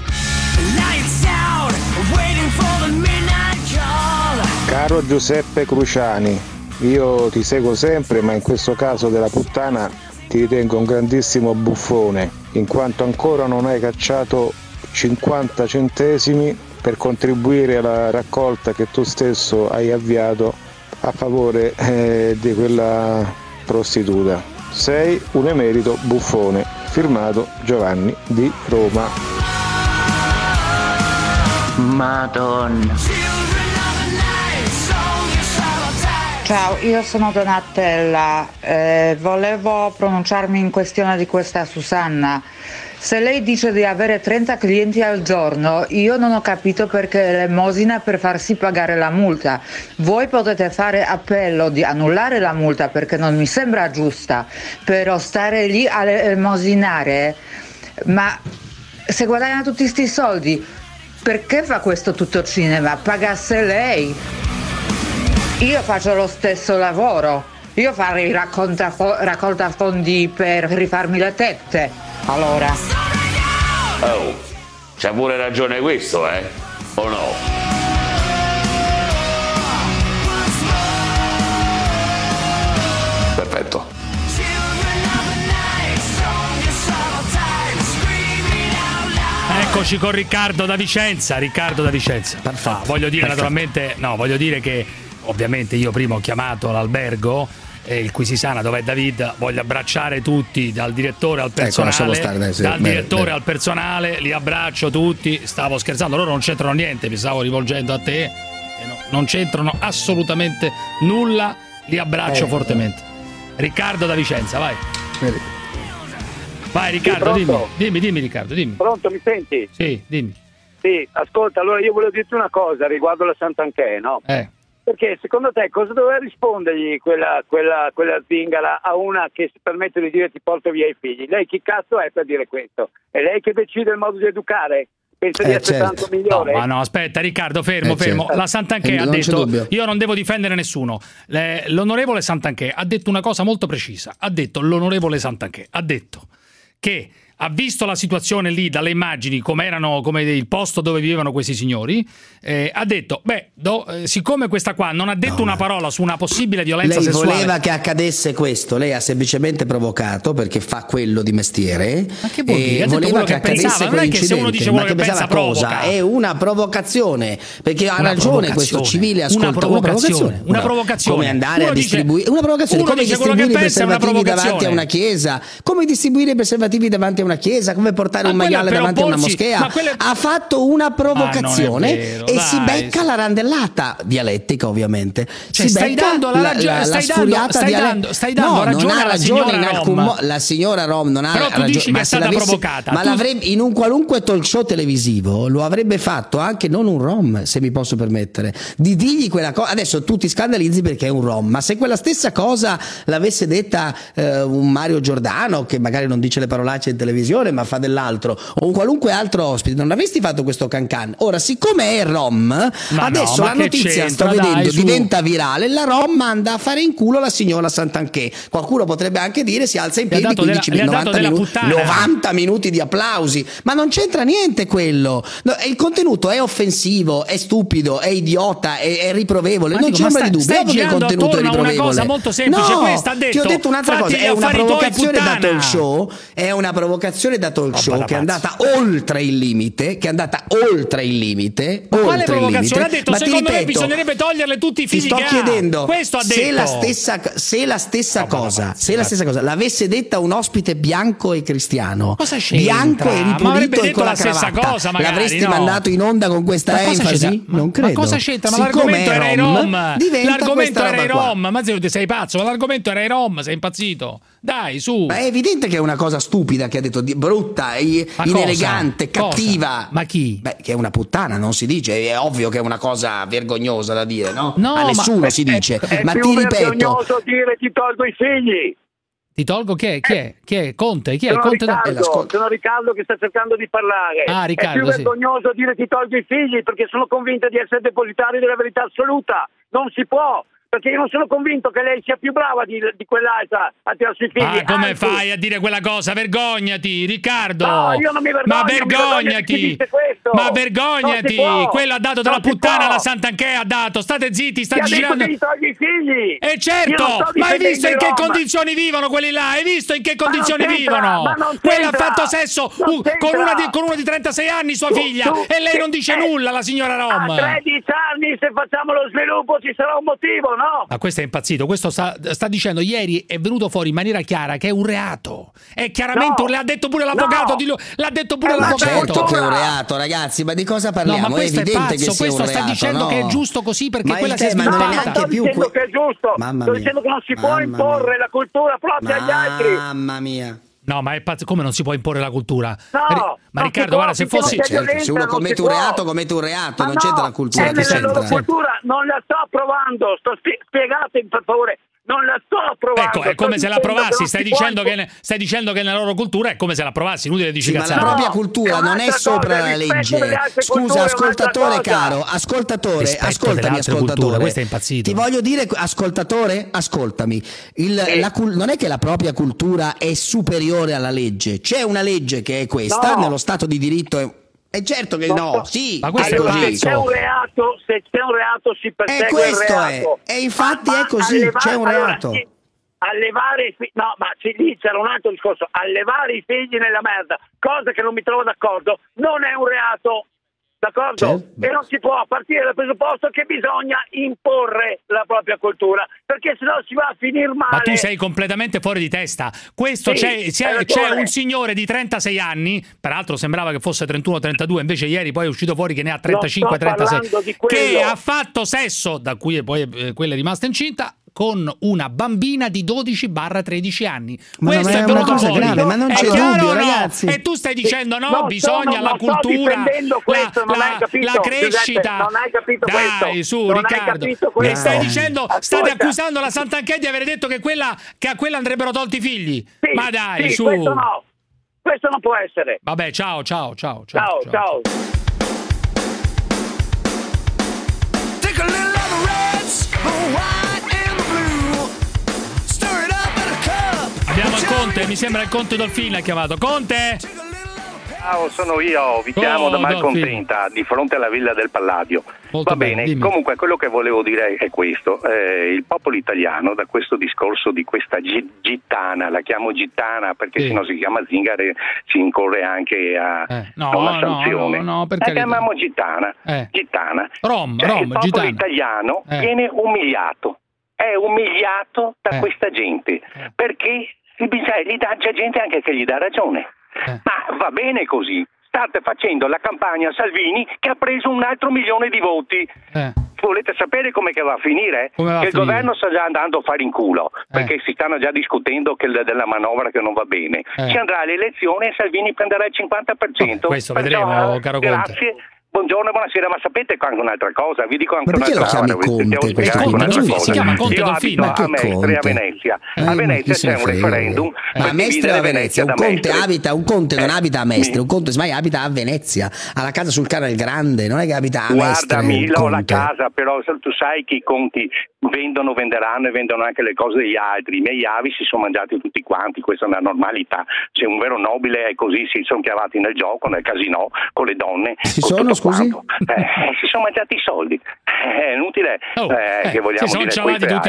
Speaker 5: Caro Giuseppe Cruciani, io ti seguo sempre, ma in questo caso della puttana ti ritengo un grandissimo buffone, in quanto ancora non hai cacciato 50 centesimi per contribuire alla raccolta che tu stesso hai avviato a favore di quella prostituta. Sei un emerito buffone. Firmato Giovanni di Roma.
Speaker 11: Madonna.
Speaker 15: Ciao, io sono Donatella, volevo pronunciarmi in questione di questa Susanna. Se lei dice di avere 30 clienti al giorno, io non ho capito perché l'elemosina per farsi pagare la multa. Voi potete fare appello di annullare la multa perché non mi sembra giusta, però stare lì a elemosinare, ma se guadagna tutti sti soldi, perché fa questo tutto cinema? Pagasse lei. Io faccio lo stesso lavoro, io farei raccolta fondi per rifarmi le tette, allora.
Speaker 17: Oh, c'ha pure ragione questo, o no? Perfetto.
Speaker 12: Eccoci con Riccardo da Vicenza. Voglio dire naturalmente, voglio dire che ovviamente io prima ho chiamato l'albergo, il Quisisana dove è David, voglio abbracciare tutti, dal direttore al personale, al personale, li abbraccio tutti, stavo scherzando, loro non c'entrano niente, mi stavo rivolgendo a te, non c'entrano assolutamente nulla, li abbraccio fortemente. Riccardo da Vicenza, vai. Vai Riccardo, dimmi Riccardo, dimmi.
Speaker 6: Pronto, mi senti?
Speaker 12: Sì, dimmi.
Speaker 6: Sì, ascolta, allora io volevo dirti una cosa riguardo la Sant'Anché, no? Perché secondo te cosa doveva rispondergli quella zingara a una che si permette di dire ti porto via i figli? Lei chi cazzo è per dire questo? È lei che decide il modo di educare? Pensa di essere tanto migliore?
Speaker 12: No, aspetta Riccardo, fermo. La Sant'Anché ha detto, io non devo difendere nessuno, l'onorevole Sant'Anché ha detto una cosa molto precisa, l'onorevole Sant'Anché ha detto che ha visto la situazione lì dalle immagini come il posto dove vivevano questi signori, ha detto siccome questa qua non ha detto una parola su una possibile violenza sessuale,
Speaker 9: lei voleva che accadesse questo, lei ha semplicemente provocato perché fa quello di mestiere,
Speaker 12: ma che vuol dire?
Speaker 9: Voleva che accadesse quell'incidente.
Speaker 12: Se uno dice quello che pensa provoca,
Speaker 9: è una provocazione, perché ha ragione questo civile ascolta, una provocazione come andare a distribuire una provocazione, come distribuire i preservativi davanti a una chiesa, come distribuire i preservativi davanti a una chiesa, come portare un maiale davanti a una moschea. Ha fatto una provocazione e si becca la randellata dialettica, ovviamente.
Speaker 12: Cioè, stai dando ragione alla signora Rom.
Speaker 9: La signora Rom non ha ragione.
Speaker 12: Però tu dici che è stata provocata.
Speaker 9: Ma l'avrebbe, in un qualunque talk show televisivo lo avrebbe fatto anche non un Rom, se mi posso permettere, di dirgli quella cosa. Adesso tu ti scandalizzi perché è un Rom, ma se quella stessa cosa l'avesse detta un Mario Giordano, che magari non dice le parolacce in televisione ma fa dell'altro, o un qualunque altro ospite, non avresti fatto questo cancan. Ora, siccome è Rom, adesso la notizia sto vedendo diventa virale, la Rom manda a fare in culo la signora Sant'Anché. Qualcuno potrebbe anche dire si alza in piedi 90 minuti di applausi, ma non c'entra niente quello. Il contenuto è offensivo, è stupido, è idiota, è riprovevole, non c'è ombra di dubbio.
Speaker 12: Stai girando attorno a una cosa molto semplice. Questa ha detto,
Speaker 9: ti ho detto un'altra cosa, è una provocazione da talk show, che è andata oltre il limite,
Speaker 12: Ma quale provocazione? Ha detto, secondo me bisognerebbe toglierle tutti i figli che ha.
Speaker 9: Ti sto chiedendo,
Speaker 12: questo ha detto.
Speaker 9: Se la stessa cosa l'avesse detta un ospite bianco e cristiano, bianco e ripulito e con la cravatta, l'avresti mandato in onda con questa enfasi? Non credo.
Speaker 12: Ma cosa c'entra? Ma l'argomento era i Rom. L'argomento era i Rom. Ma zio, sei pazzo? Ma l'argomento era i Rom, sei impazzito? Dai, su.
Speaker 9: Ma è evidente che è una cosa stupida che ha detto, brutta, inelegante, cattiva.
Speaker 12: Ma chi?
Speaker 9: Che è una puttana, non si dice, è ovvio che è una cosa vergognosa da dire, no? A nessuno si dice.
Speaker 6: È
Speaker 9: ma
Speaker 6: più
Speaker 9: ti ripeto,
Speaker 6: vergognoso dire ti tolgo i figli.
Speaker 12: Ti tolgo chi è? Conte? Chi è?
Speaker 6: Sono Riccardo che sta cercando di parlare.
Speaker 12: Riccardo,
Speaker 6: è più vergognoso dire ti tolgo i figli perché sono convinto di essere depositario della verità assoluta. Non si può. perché io non sono convinto che lei sia più brava di quell'altra a tirare sui figli.
Speaker 12: Ma come fai a dire quella cosa? Vergognati, Riccardo!
Speaker 6: No, io non mi vergogno.
Speaker 12: Ma vergognati! Ma vergognati! Quello ha dato della puttana alla Sant'Anché, ha dato. State zitti, sta girando.
Speaker 6: Ti togli i figli.
Speaker 12: E certo! Ma hai visto in che condizioni vivono quelli là? Hai visto in che condizioni vivono? Quella ha fatto sesso con una di 36 anni, sua figlia, e lei non dice nulla, la signora Rom.
Speaker 6: A 13 anni, se facciamo lo sviluppo ci sarà un motivo, no?
Speaker 12: Ma questo è impazzito, questo sta dicendo, ieri è venuto fuori in maniera chiara che è un reato. È chiaramente l'ha detto pure l'avvocato di lui, l'ha detto pure l'avvocato.
Speaker 9: Certo che è un reato, ragazzi, ma di cosa parliamo?
Speaker 12: No, ma questo
Speaker 9: è evidente
Speaker 12: è pazzo,
Speaker 9: che sia
Speaker 12: questo
Speaker 9: un
Speaker 12: sta
Speaker 9: reato,
Speaker 12: dicendo che è giusto così perché
Speaker 9: ma
Speaker 12: quella si è
Speaker 9: non è
Speaker 12: sviluppata.
Speaker 9: neanche più
Speaker 6: che è giusto. Sto dicendo che non si può imporre la cultura proprio agli altri.
Speaker 9: Mamma mia.
Speaker 12: No, ma è pazzo, come non si può imporre la cultura?
Speaker 6: No,
Speaker 12: ma Riccardo, guarda, se fossi
Speaker 9: se uno commette un reato, commette un reato, non c'entra la cultura.
Speaker 6: La loro cultura non la sto approvando, spiegatemi per favore. Non la sto approvando.
Speaker 12: Ecco, è come se la approvassi. Stai dicendo che nella loro cultura è come se la approvassi. Inutile dici cazzate.
Speaker 9: Ma la propria cultura non è sopra la legge. Scusa, ascoltatore caro, ascoltatore, ascoltami, ascoltatore.
Speaker 12: Questo è impazzito.
Speaker 9: Ti voglio dire, ascoltatore, ascoltami. Non è che la propria cultura è superiore alla legge. C'è una legge che è questa, nello Stato di diritto. È certo che sì,
Speaker 12: ma questo è così.
Speaker 6: Se c'è un reato si persegue il reato.
Speaker 9: E infatti è così, c'è un reato.
Speaker 6: Allevare i figli, no, ma lì c'era un altro discorso, allevare i figli nella merda, cosa che non mi trovo d'accordo, non è un reato. D'accordo? Certo. E non si può partire dal presupposto che bisogna imporre la propria cultura, perché sennò si va a finire male.
Speaker 12: Ma tu sei completamente fuori di testa. Questo c'è un signore di 36 anni, peraltro sembrava che fosse 31-32, invece ieri poi è uscito fuori che ne ha 35-36, che ha fatto sesso, da cui poi quella è rimasta incinta, con una bambina di 12-13 anni.
Speaker 9: Ma questo è venuto fuori. Grave, ma non c'è dubbio, ragazzi.
Speaker 12: E tu stai dicendo bisogna la cultura, la crescita.
Speaker 6: Non hai capito
Speaker 12: questo.
Speaker 6: Dai,
Speaker 12: su, Riccardo. E stai dicendo, state accusando la Sant'Anché di aver detto che a quella andrebbero tolti i figli.
Speaker 6: Sì,
Speaker 12: ma dai, su.
Speaker 6: Questo no. Questo non può essere.
Speaker 12: Vabbè, ciao.
Speaker 6: Ciao.
Speaker 16: Take a little of the reds, white and blue. Stir it up in a cup.
Speaker 12: Abbiamo il Conte, mi sembra il Conte Dolfin ha chiamato. Conte?
Speaker 13: Ciao, sono io, vi chiamo da Malcontenta, di fronte alla Villa del Palladio. Va bene,
Speaker 12: dimmi.
Speaker 13: Comunque quello che volevo dire è questo, il popolo italiano da questo discorso di questa gittana, la chiamo gittana perché se no si chiama zingara e si incorre anche a una sanzione.
Speaker 12: No,
Speaker 13: la chiamiamo gittana.
Speaker 12: Rom,
Speaker 13: il popolo
Speaker 12: gittana.
Speaker 13: italiano viene umiliato, è umiliato da questa gente, perché gli dà gente anche che gli dà ragione. Ma va bene così, state facendo la campagna Salvini che ha preso un altro 1 milione di voti. Volete sapere come che va a finire? Che il governo sta già andando a fare in culo, perché si stanno già discutendo della manovra che non va bene. Si andrà alle elezioni e Salvini prenderà il 50%.
Speaker 12: Questo vedremo, caro Conte.
Speaker 13: Grazie. Buongiorno, buonasera, ma sapete anche un'altra cosa? Vi dico anche un'altra cosa.
Speaker 9: Ma perché
Speaker 12: si chiama Conte Dolfin?
Speaker 13: Io abito a Mestre, a Venezia. A Venezia c'è un referendum
Speaker 9: a Mestre a Venezia. Un Conte non abita a Mestre, un Conte mai abita a Venezia, alla casa sul Canale Grande, non è che abita a Mestre.
Speaker 13: Guardami, la casa, però tu sai che i conti venderanno e vendono anche le cose degli altri. I miei avi si sono mangiati tutti quanti, questa è una normalità. Se un vero nobile è così, si sono chiavati nel gioco, nel casino, con le donne.
Speaker 9: Si sono, scusi?
Speaker 13: Si sono mangiati i soldi. È inutile che vogliamo dire
Speaker 12: questo.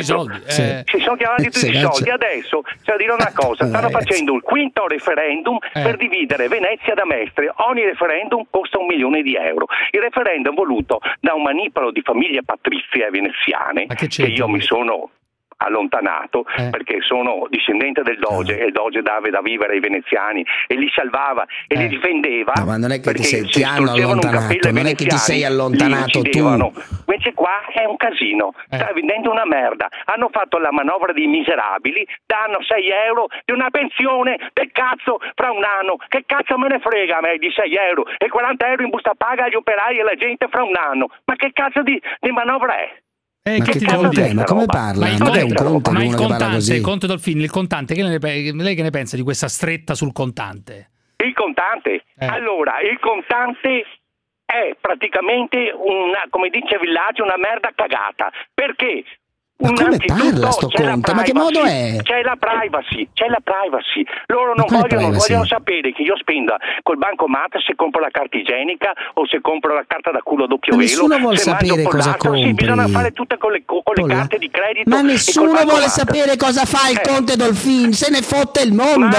Speaker 13: Si sono chiavati tutti i soldi. Adesso c'è a dire una cosa, stanno facendo il quinto referendum per dividere Venezia da Mestre. Ogni referendum costa 1 milione di euro. Il referendum voluto da un manipolo di famiglie patrizie veneziane, che io mi sono allontanato perché sono discendente del Doge e il Doge dava da vivere ai veneziani e li salvava e li difendeva.
Speaker 9: No, ma non è che ti hanno allontanato, non è che ti sei allontanato tu.
Speaker 13: Invece qua è un casino, sta vendendo una merda. Hanno fatto la manovra dei miserabili, danno 6 euro di una pensione del cazzo fra un anno. Che cazzo me ne frega a me di 6 euro e 40 euro in busta paga agli operai e alla gente fra un anno? Ma che cazzo di manovra è?
Speaker 9: Ma che Conte? Ma come parla? Non è un Conte uno che parla così.
Speaker 12: Conte Dolfin, il contante, lei che ne pensa di questa stretta sul contante?
Speaker 13: Il contante? Allora, il contante è praticamente come dice Villaggio, una merda cagata. Perché?
Speaker 9: Ma come parla sto Conte? Ma che modo è?
Speaker 13: C'è la privacy. Loro non vogliono sapere che io spenda col bancomat se compro la carta igienica o se compro la carta da culo a doppio velo.
Speaker 9: Nessuno vuole
Speaker 13: se
Speaker 9: sapere cosa compri.
Speaker 13: Sì, bisogna fare tutte con le carte di credito.
Speaker 9: Ma nessuno vuole sapere cosa fa il Conte Dolfin, se ne fotte il mondo.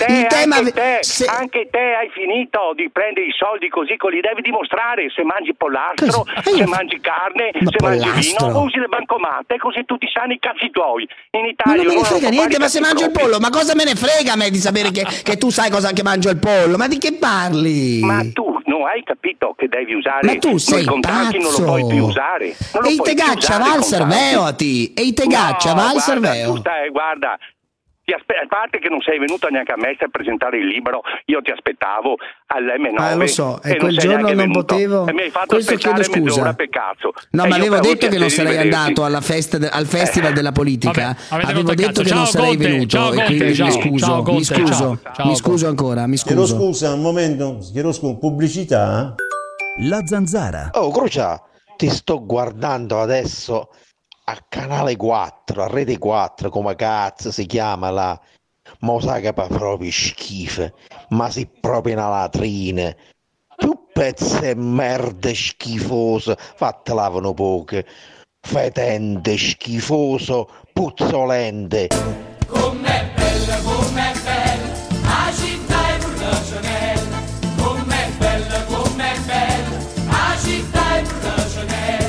Speaker 13: Anche te hai finito di prendere i soldi così, li devi dimostrare se mangi pollastro, se mangi carne, se mangi vino, usi le bancomat, così tutti sanno i cazzi tuoi. In Italia
Speaker 9: non me ne frega niente, ma se mangio il pollo, ma cosa me ne frega a me di sapere che tu sai cosa che mangio il pollo? Ma di che parli?
Speaker 13: Ma tu non hai capito che devi usare?
Speaker 9: Ma tu sei
Speaker 13: i contratti
Speaker 9: pazzo.
Speaker 13: non lo puoi più usare.
Speaker 9: E te gaccia va al serveo a ti. E te gaccia va al serveo.
Speaker 13: Guarda, a parte che non sei venuto neanche a Mestre a presentare il libro, io ti aspettavo all'M9.
Speaker 9: Lo so, e quel giorno non potevo.
Speaker 13: E mi hai fatto
Speaker 9: questo chiedo scusa. No, ma avevo detto che non sarei andato al festival della politica. Avevo detto che non sarei venuto. E quindi mi scuso ancora.
Speaker 14: Chiedo scusa un momento, pubblicità.
Speaker 3: La Zanzara.
Speaker 18: Oh, Crucia, ti sto guardando adesso a Canale 4, a Rete 4, come cazzo si chiama là. Ma sa che fa proprio schifo, ma si proprio una latrina. Più pezze merda schifose, fatte lavano poche, fetente, schifoso, puzzolente.
Speaker 16: Com'è bella, la città è Brucianel. Com'è bella, la città è Brucianel.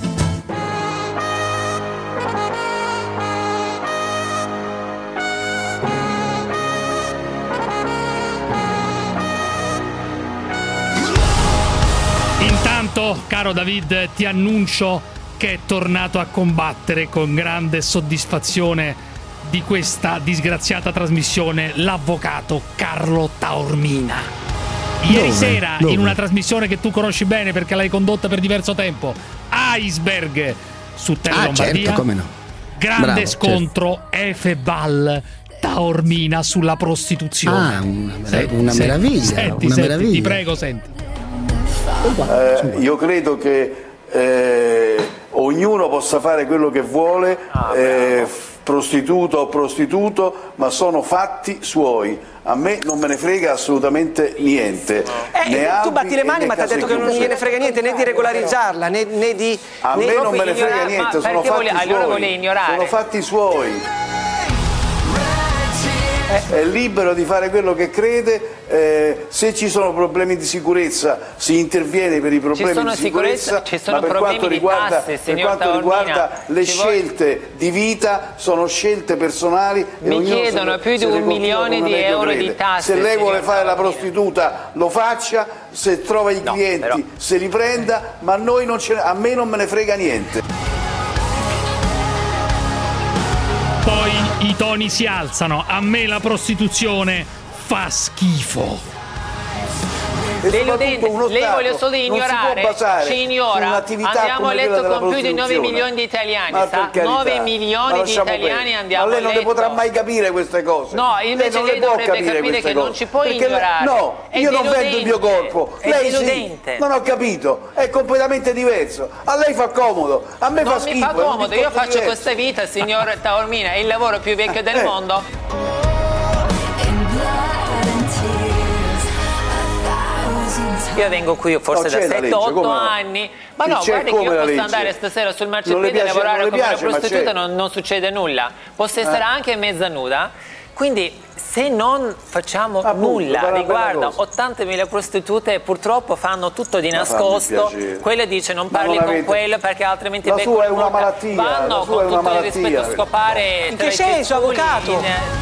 Speaker 12: Intanto, caro David, ti annuncio che è tornato a combattere con grande soddisfazione di questa disgraziata trasmissione l'avvocato Carlo Taormina. Ieri sera, in una trasmissione che tu conosci bene perché l'hai condotta per diverso tempo, Iceberg su Tele Lombardia.
Speaker 9: Certo, come no.
Speaker 12: Grande scontro, Efebal Taormina sulla prostituzione.
Speaker 9: Una meraviglia.
Speaker 12: Senti, ti prego, senti.
Speaker 19: Io credo che ognuno possa fare quello che vuole, prostituto o prostituto, ma sono fatti suoi. A me non me ne frega assolutamente niente.
Speaker 20: Tu batti le mani, ma ti ha detto che non gliene frega niente né di regolarizzarla né di.
Speaker 19: A me non me ne frega niente, sono fatti suoi. Sono fatti suoi. È libero di fare quello che crede, se ci sono problemi di sicurezza si interviene per i problemi di sicurezza, ma per quanto riguarda le scelte di vita sono scelte personali.
Speaker 22: Mi chiedono più di 1 milione di euro di tasse.
Speaker 19: Se lei vuole fare la prostituta lo faccia, se trova i clienti se li prenda, ma a me non me ne frega niente.
Speaker 12: Poi i toni si alzano. A me la prostituzione fa schifo.
Speaker 22: Lei vuole solo ignorare, ci ignora. Andiamo a letto con più di 9 milioni di italiani, sa? 9 milioni di italiani andiamo a letto.
Speaker 19: Ma lei non le potrà mai capire queste cose.
Speaker 22: No, invece lei dovrebbe capire che non ci puoi ignorare.
Speaker 19: No, io non vendo il mio corpo. Lei sì. Non ho capito, è completamente diverso. A lei fa comodo, a me fa schifo.
Speaker 22: Non mi fa comodo, io faccio questa vita, signor Taormina, è il lavoro più vecchio del mondo. Io vengo qui forse da 7-8 anni, ma no, guarda che io posso andare stasera sul marciapiede a lavorare come una prostituta, non succede nulla. Posso essere anche mezza nuda, quindi se non facciamo nulla riguardo 80.000 prostitute, purtroppo fanno tutto di nascosto. Quella dice non parli con quello perché altrimenti
Speaker 19: la sua è una malattia.
Speaker 22: Vanno con tutto il rispetto a scopare.
Speaker 20: In che senso, avvocato?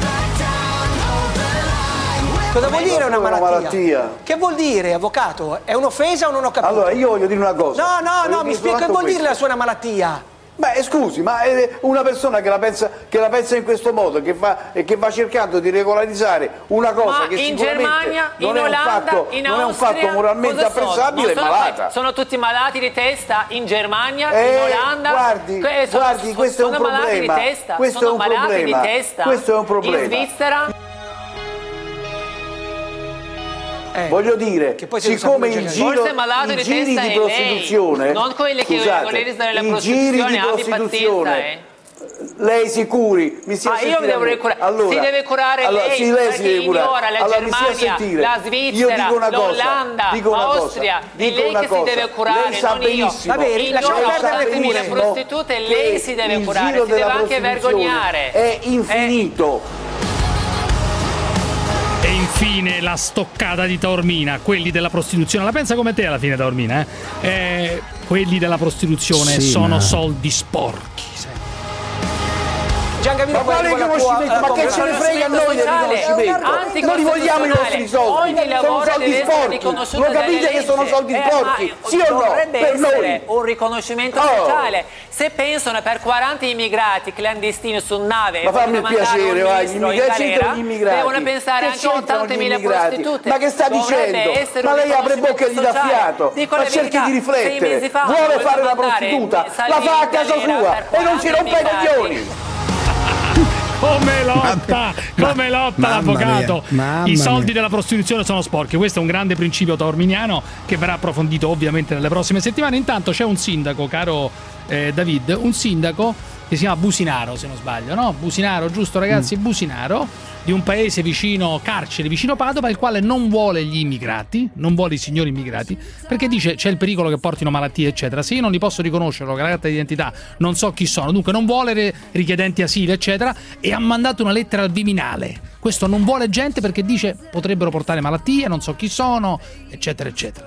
Speaker 20: Cosa vuol dire una malattia? Che vuol dire, avvocato? È un'offesa o non ho capito?
Speaker 19: Allora, io voglio dire una cosa.
Speaker 20: No, mi spiega che vuol dire la sua una malattia.
Speaker 19: Beh, scusi, ma è una persona che la pensa in questo modo, che va cercando di regolarizzare una cosa che
Speaker 22: in
Speaker 19: sicuramente
Speaker 22: Germania,
Speaker 19: non
Speaker 22: in Olanda, in
Speaker 19: non è un fatto moralmente apprezzabile, è malata.
Speaker 22: Sono tutti malati di testa in Germania, in Olanda.
Speaker 19: Guardi, questo è un problema. Questo è un problema.
Speaker 22: In Svizzera.
Speaker 19: Voglio dire,
Speaker 20: che poi si
Speaker 19: siccome
Speaker 20: usa
Speaker 19: i
Speaker 22: Forse è malato
Speaker 19: giri
Speaker 22: di testa
Speaker 19: di
Speaker 22: è
Speaker 19: prostituzione,
Speaker 22: lei, non quelli che volevi dare la prostituzione, abbi pazienza.
Speaker 19: Lei sicuri? Mi sia
Speaker 22: io mi devo curare.
Speaker 19: Allora,
Speaker 22: si deve curare lei,
Speaker 19: sì,
Speaker 22: perché
Speaker 19: si deve
Speaker 22: ignora la Germania, la Svizzera, l'Olanda, l'Austria. È lei che si deve curare, non io.
Speaker 20: Vabbè, lasciamo perdere le
Speaker 22: prostitute, lei si deve curare, si deve anche vergognare.
Speaker 19: È infinito.
Speaker 12: E infine la stoccata di Taormina, quelli della prostituzione. La pensa come te alla fine, Taormina? Quelli della prostituzione sono soldi sporchi.
Speaker 20: Ma
Speaker 19: quale riconoscimento? Ma che ce ne frega a noi del riconoscimento? Noi li vogliamo i nostri soldi. Sono soldi sporchi. Lo capite che sono soldi sporchi? Sì o no? Per noi.
Speaker 22: Un riconoscimento sociale. Se pensano per 40 immigrati clandestini su nave,
Speaker 19: ma fammi il piacere, vai, gli immigrati.
Speaker 22: Devono pensare anche a 80.000 prostitute.
Speaker 19: Ma che sta dicendo? Ma lei apre bocca e gli dà fiato. Ma cerchi di riflettere. Vuole fare la prostituta, la fa a casa sua e non si rompe i coglioni.
Speaker 12: Come lotta l'avvocato. I soldi della prostituzione sono sporchi. Questo è un grande principio taorminiano che verrà approfondito ovviamente nelle prossime settimane. Intanto c'è un sindaco, caro David, un sindaco che si chiama Businaro, se non sbaglio, no? Businaro, giusto ragazzi? Businaro, di un paese vicino Carcere, vicino Padova, il quale non vuole gli immigrati, non vuole i signori immigrati, perché dice c'è il pericolo che portino malattie eccetera. Se io non li posso riconoscere con la carta d'identità, non so chi sono, dunque non vuole richiedenti asilo eccetera, e ha mandato una lettera al Viminale. Questo non vuole gente perché dice potrebbero portare malattie, non so chi sono eccetera eccetera.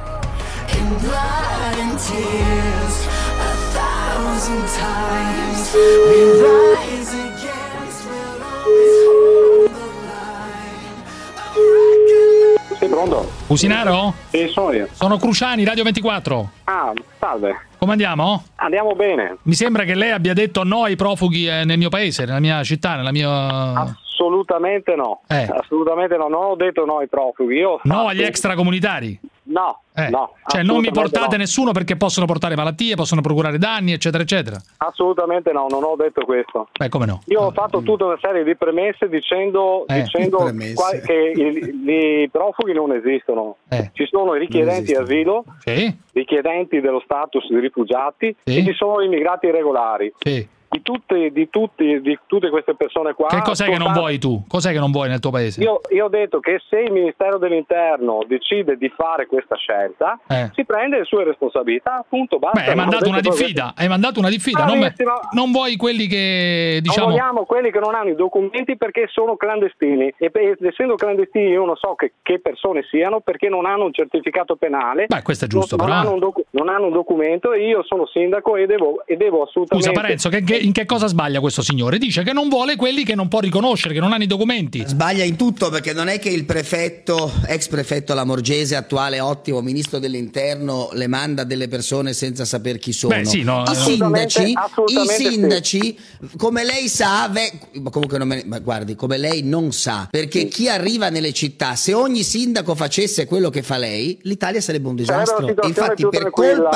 Speaker 4: Sei pronto?
Speaker 12: Businaro?
Speaker 4: Sì, sono io.
Speaker 12: Sono Cruciani, Radio 24.
Speaker 4: Ah, salve.
Speaker 12: Come andiamo?
Speaker 4: Andiamo bene.
Speaker 12: Mi sembra che lei abbia detto no ai profughi nel mio paese, nella mia città, nella mia...
Speaker 4: Assolutamente no. Assolutamente no. Non ho detto no ai profughi.
Speaker 12: No agli extracomunitari?
Speaker 4: No. No.
Speaker 12: Cioè non mi portate nessuno perché possono portare malattie, possono procurare danni, eccetera, eccetera.
Speaker 4: Assolutamente no, non ho detto questo.
Speaker 12: Come no?
Speaker 4: Io ho fatto tutta una serie di premesse dicendo che i profughi non esistono. Ci sono i richiedenti asilo, richiedenti dello status di rifugiati e ci sono immigrati irregolari. Di tutte queste persone qua.
Speaker 12: Che cos'è che non vuoi tu? Cos'è che non vuoi nel tuo paese?
Speaker 4: Io ho detto che se il Ministero dell'Interno decide di fare questa scelta, si prende le sue responsabilità, appunto, basta.
Speaker 12: Hai mandato una diffida, non vuoi quelli che diciamo.
Speaker 4: Non vogliamo quelli che non hanno i documenti perché sono clandestini e essendo clandestini io non so che persone siano perché non hanno un certificato penale.
Speaker 12: Questo è giusto,
Speaker 4: non hanno un documento e io sono sindaco e devo assolutamente.
Speaker 12: Scusa Parenzo, in che cosa sbaglia questo signore? Dice che non vuole quelli che non può riconoscere, che non hanno i documenti.
Speaker 9: Sbaglia in tutto, perché non è che il prefetto, ex prefetto Lamorgese, attuale ottimo ministro dell'interno, le manda delle persone senza saper chi sono. I sindaci, come lei sa, come lei non sa, perché chi arriva nelle città, se ogni sindaco facesse quello che fa lei, l'Italia sarebbe un disastro. E infatti per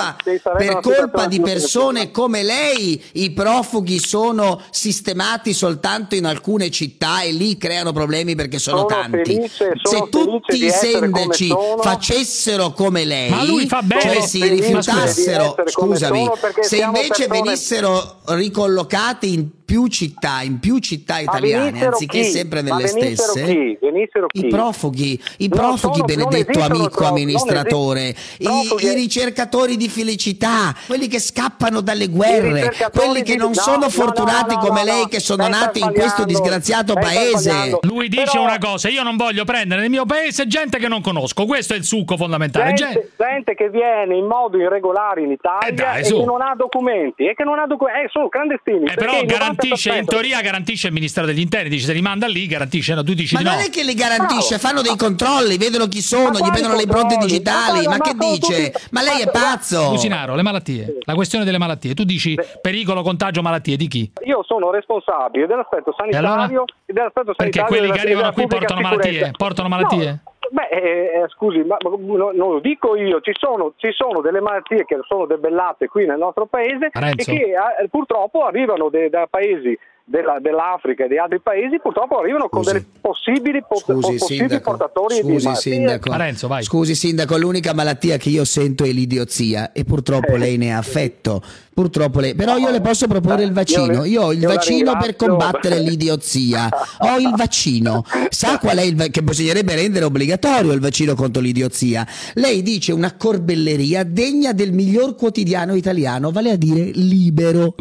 Speaker 9: colpa di persone come lei i profughi sono sistemati soltanto in alcune città e lì creano problemi perché sono tanti. Se tutti i sindaci facessero come lei,
Speaker 12: ma lui fa bene,
Speaker 9: cioè si rifiutassero, scusami, se invece venissero ricollocati in più città italiane anziché sempre nelle stesse, i profughi benedetto amico amministratore, i ricercatori di felicità, quelli che scappano dalle guerre, quelli che non sono fortunati come lei, che sono nati in questo disgraziato paese.
Speaker 12: Lui dice una cosa: io non voglio prendere nel mio paese gente che non conosco, questo è il succo fondamentale.
Speaker 4: Gente che viene in modo irregolare in Italia e che non ha documenti sono clandestini.
Speaker 12: Però in teoria garantisce il Ministero degli Interni, dice se li manda lì garantisce, tu dici di no.
Speaker 9: Ma non è che li garantisce, fanno dei controlli, vedono chi sono, gli prendono le impronte digitali, ma che dice? Ma lei è pazzo!
Speaker 12: Businaro, le malattie, la questione delle malattie, tu dici pericolo, contagio, malattie, di chi?
Speaker 4: Io sono responsabile dell'aspetto sanitario e dell'aspetto sanitario.
Speaker 12: Perché quelli che arrivano qui portano malattie?
Speaker 4: Scusi, ma non lo dico io, ci sono delle malattie che sono debellate qui nel nostro paese e che purtroppo arrivano da paesi dell'Africa e di altri paesi purtroppo arrivano con delle possibili portatori di malattie.
Speaker 12: Parenzo, vai.
Speaker 9: Scusi sindaco, l'unica malattia che io sento è l'idiozia e purtroppo lei ne ha affetto. Purtroppo lei, però io le posso proporre il vaccino. Io ho il vaccino per combattere l'idiozia. Ho il vaccino. Sa qual è che bisognerebbe rendere obbligatorio il vaccino contro l'idiozia? Lei dice una corbelleria degna del miglior quotidiano italiano, vale a dire Libero.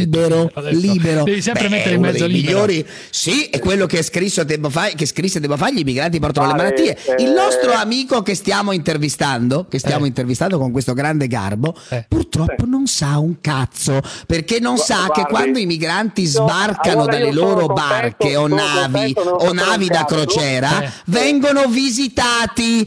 Speaker 12: Devi sempre mettere in mezzo Libero.
Speaker 9: Migliori, sì, è quello che scrisse tempo fa, gli immigranti portano le malattie. Il nostro amico che stiamo intervistando con questo grande garbo, purtroppo non sa un cazzo, perché non sa che quando i migranti sbarcano dalle loro barche o navi da crociera vengono visitati.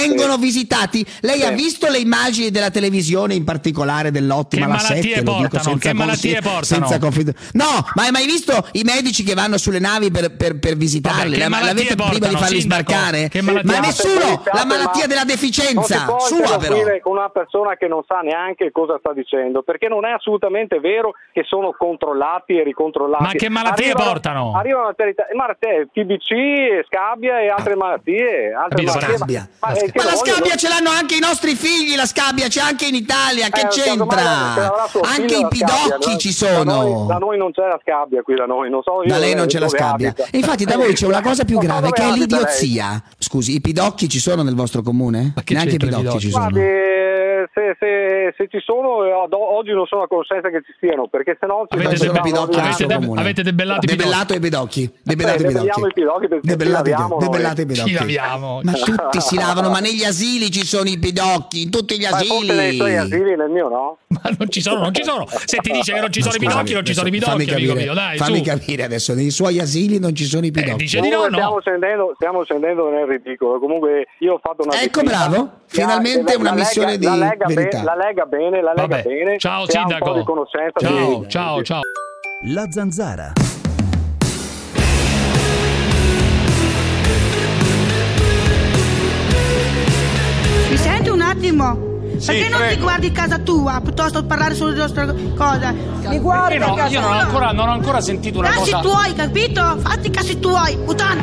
Speaker 9: Lei ha visto le immagini della televisione, in particolare dell'Ottima La 7?
Speaker 12: Che malattie portano?
Speaker 9: No, ma hai mai visto i medici che vanno sulle navi per visitarle? L'avete prima di farli sbarcare? Ma nessuno! La malattia della deficienza sua, però.
Speaker 4: Con una persona che non sa neanche cosa sta dicendo, perché non è assolutamente vero che sono controllati e ricontrollati.
Speaker 12: Ma che malattie portano?
Speaker 4: Arrivano malattie, TBC, scabbia e altre malattie.
Speaker 9: Ma la scabbia ce l'hanno anche i nostri figli, la scabbia c'è anche in Italia, che c'entra? Anche i pidocchi ci sono.
Speaker 4: Da noi non c'è la scabbia, qui da noi, non so io.
Speaker 9: Da lei non c'è la scabbia. E infatti da voi c'è una cosa più grave, che è l'idiozia. Scusi, i pidocchi ci sono nel vostro comune? Neanche i pidocchi ci sono.
Speaker 4: Se ci sono, oggi non sono a conoscenza che ci siano, perché se no
Speaker 12: avete debellato
Speaker 9: i pidocchi.
Speaker 4: Debellato i pidocchi.
Speaker 12: Ci laviamo.
Speaker 9: Ma tutti si lavano, ma negli asili ci sono i pidocchi, in tutti gli asili.
Speaker 4: Nei suoi asili, nel mio no.
Speaker 12: Ma non ci sono. Se ti dice che non ci sono i pidocchi, non ci sono i pidocchi, amico mio, dai.
Speaker 9: Fammi capire adesso, nei suoi asili non ci sono i pidocchi.
Speaker 12: Dice di no.
Speaker 4: Stiamo scendendo nel ridicolo. Comunque io ho fatto una
Speaker 9: Ecco, bravo. Finalmente una missione di verità.
Speaker 4: La Lega bene.
Speaker 12: Ciao sindaco. Ciao.
Speaker 3: La Zanzara.
Speaker 21: Mi senti un attimo? Perché non ti guardi casa tua piuttosto che parlare sulle nostre cose? Mi guardi
Speaker 2: no, io non ho ancora sentito una cosa.
Speaker 21: Casi tuoi, capito? Fatti casi tuoi, puttana.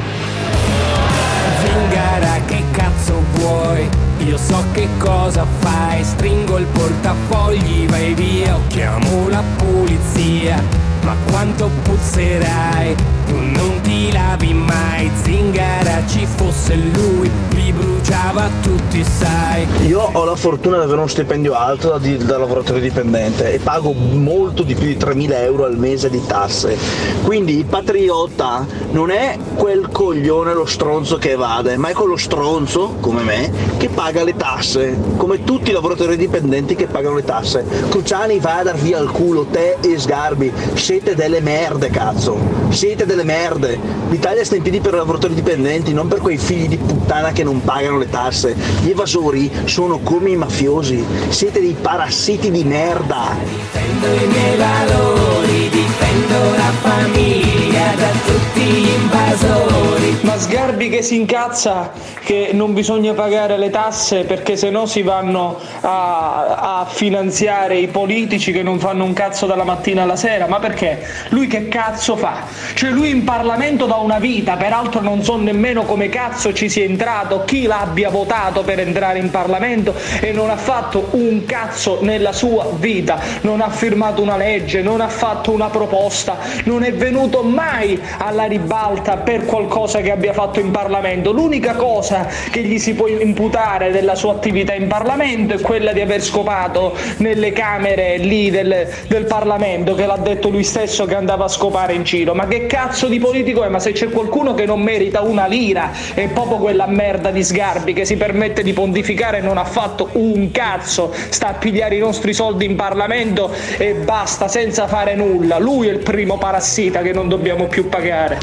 Speaker 16: Zingara, che cazzo vuoi? Io so che cosa fai. Stringo il portafogli, vai via o chiamo la polizia. Ma quanto puzzerai, tu non ti lavi mai. Zingara, ci fosse lui, li bruciava tutti, sai.
Speaker 1: Io ho la fortuna di avere uno stipendio alto da lavoratore dipendente e pago molto di più di 3.000 euro al mese di tasse. Quindi il patriota non è quel coglione, lo stronzo che evade, ma è quello stronzo, come me, che paga le tasse, come tutti i lavoratori dipendenti che pagano le tasse. Cruciani, vai a dar via al culo, te e Sgarbi. Siete delle merde, cazzo. Siete delle merde. L'Italia sta in piedi per i lavoratori dipendenti, non per quei figli di puttana che non pagano le tasse. Gli evasori sono come i mafiosi. Siete dei parassiti di merda.
Speaker 16: Difendo i miei valori, difendo la famiglia da tutti gli invasori.
Speaker 7: Ma Sgarbi che si incazza che non bisogna pagare le tasse perché sennò si vanno a finanziare i politici che non fanno un cazzo dalla mattina alla sera. Ma perché? Lui che cazzo fa? Cioè lui in Parlamento da una vita, peraltro non so nemmeno come cazzo ci sia entrato, chi l'abbia votato per entrare in Parlamento, e non ha fatto un cazzo nella sua vita, non ha firmato una legge, non ha fatto una proposta, non è venuto mai alla ribalta per qualcosa che abbia fatto in Parlamento. L'unica cosa che gli si può imputare della sua attività in Parlamento è quella di aver scopato nelle camere lì del Parlamento, che l'ha detto lui stesso che andava a scopare in giro. Ma che cazzo di politico è? Ma se c'è qualcuno che non merita una lira è proprio quella merda di Sgarbi che si permette di pontificare e non ha fatto un cazzo, sta a pigliare i nostri soldi in Parlamento e basta, senza fare nulla. Lui è il primo parassita che non dobbiamo più pagare.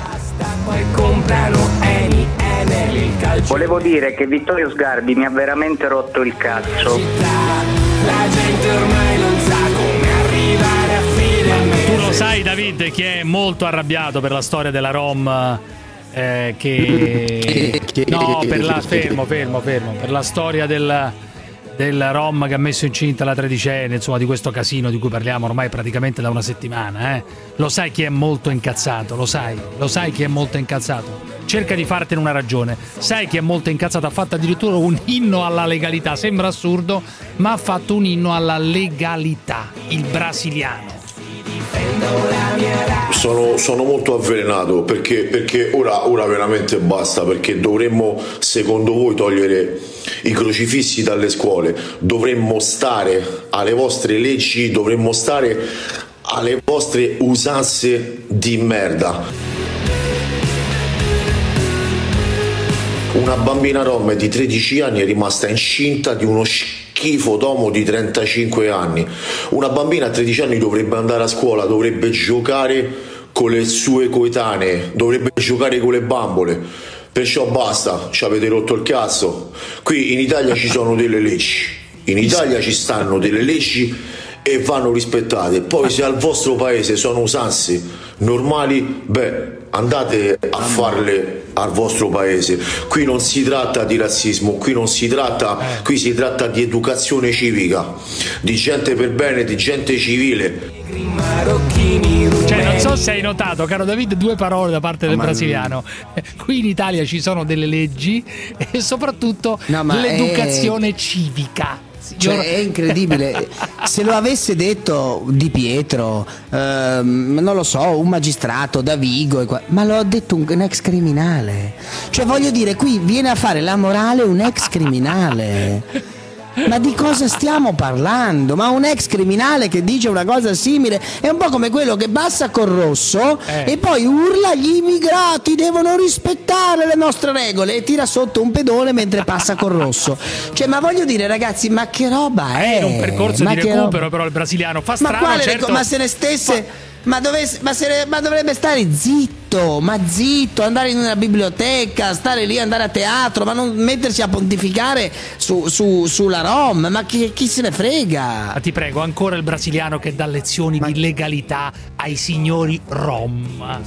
Speaker 8: Volevo dire che Vittorio Sgarbi mi ha veramente rotto il cazzo.
Speaker 16: La gente ormai non sa come arrivare a fine.
Speaker 12: Tu lo sai, David, che è molto arrabbiato per la storia della Rom, no, per la fermo per la storia del Rom che ha messo incinta la tredicenne, insomma, di questo casino di cui parliamo ormai praticamente da una settimana, Lo sai chi è molto incazzato, lo sai chi è molto incazzato. Cerca di fartene una ragione. Sai chi è molto incazzato? Ha fatto addirittura un inno alla legalità, sembra assurdo, ma ha fatto un inno alla legalità, il brasiliano.
Speaker 5: Sono molto avvelenato perché ora veramente basta, perché dovremmo, secondo voi, togliere i crocifissi dalle scuole, dovremmo stare alle vostre leggi, dovremmo stare alle vostre usanze di merda. Una bambina rom di 13 anni è rimasta incinta di uno schifo d'uomo di 35 anni. Una bambina a 13 anni dovrebbe andare a scuola, dovrebbe giocare con le sue coetanee, dovrebbe giocare con le bambole. Perciò basta, ci avete rotto il cazzo. Qui in Italia ci sono delle leggi, in Italia ci stanno delle leggi e vanno rispettate. Poi se al vostro paese sono usanze normali, andate a farle al vostro paese. Qui non si tratta di razzismo, qui si tratta di educazione civica, di gente per bene, di gente civile.
Speaker 12: Cioè, non so se hai notato, caro David, due parole da parte del brasiliano. Qui in Italia ci sono delle leggi e soprattutto l'educazione civica.
Speaker 9: Cioè, è incredibile. Se lo avesse detto Di Pietro, non lo so, un magistrato da Vigo, ma lo ha detto un ex criminale. Cioè, voglio dire, qui viene a fare la morale un ex criminale. Ma di cosa stiamo parlando? Ma un ex criminale che dice una cosa simile è un po' come quello che passa col rosso e poi urla: gli immigrati devono rispettare le nostre regole, e tira sotto un pedone mentre passa col rosso. Cioè, ma voglio dire, ragazzi, ma che roba è?
Speaker 12: È un percorso di recupero, però il brasiliano fa strano.
Speaker 9: Ma quale
Speaker 12: certo.
Speaker 9: Ma se ne stesse... Ma dovrebbe stare zitto, andare in una biblioteca, stare lì, andare a teatro, ma non mettersi a pontificare sulla Rom. Ma chi se ne frega?
Speaker 12: Ma ti prego, ancora il brasiliano che dà lezioni di legalità ai signori Rom.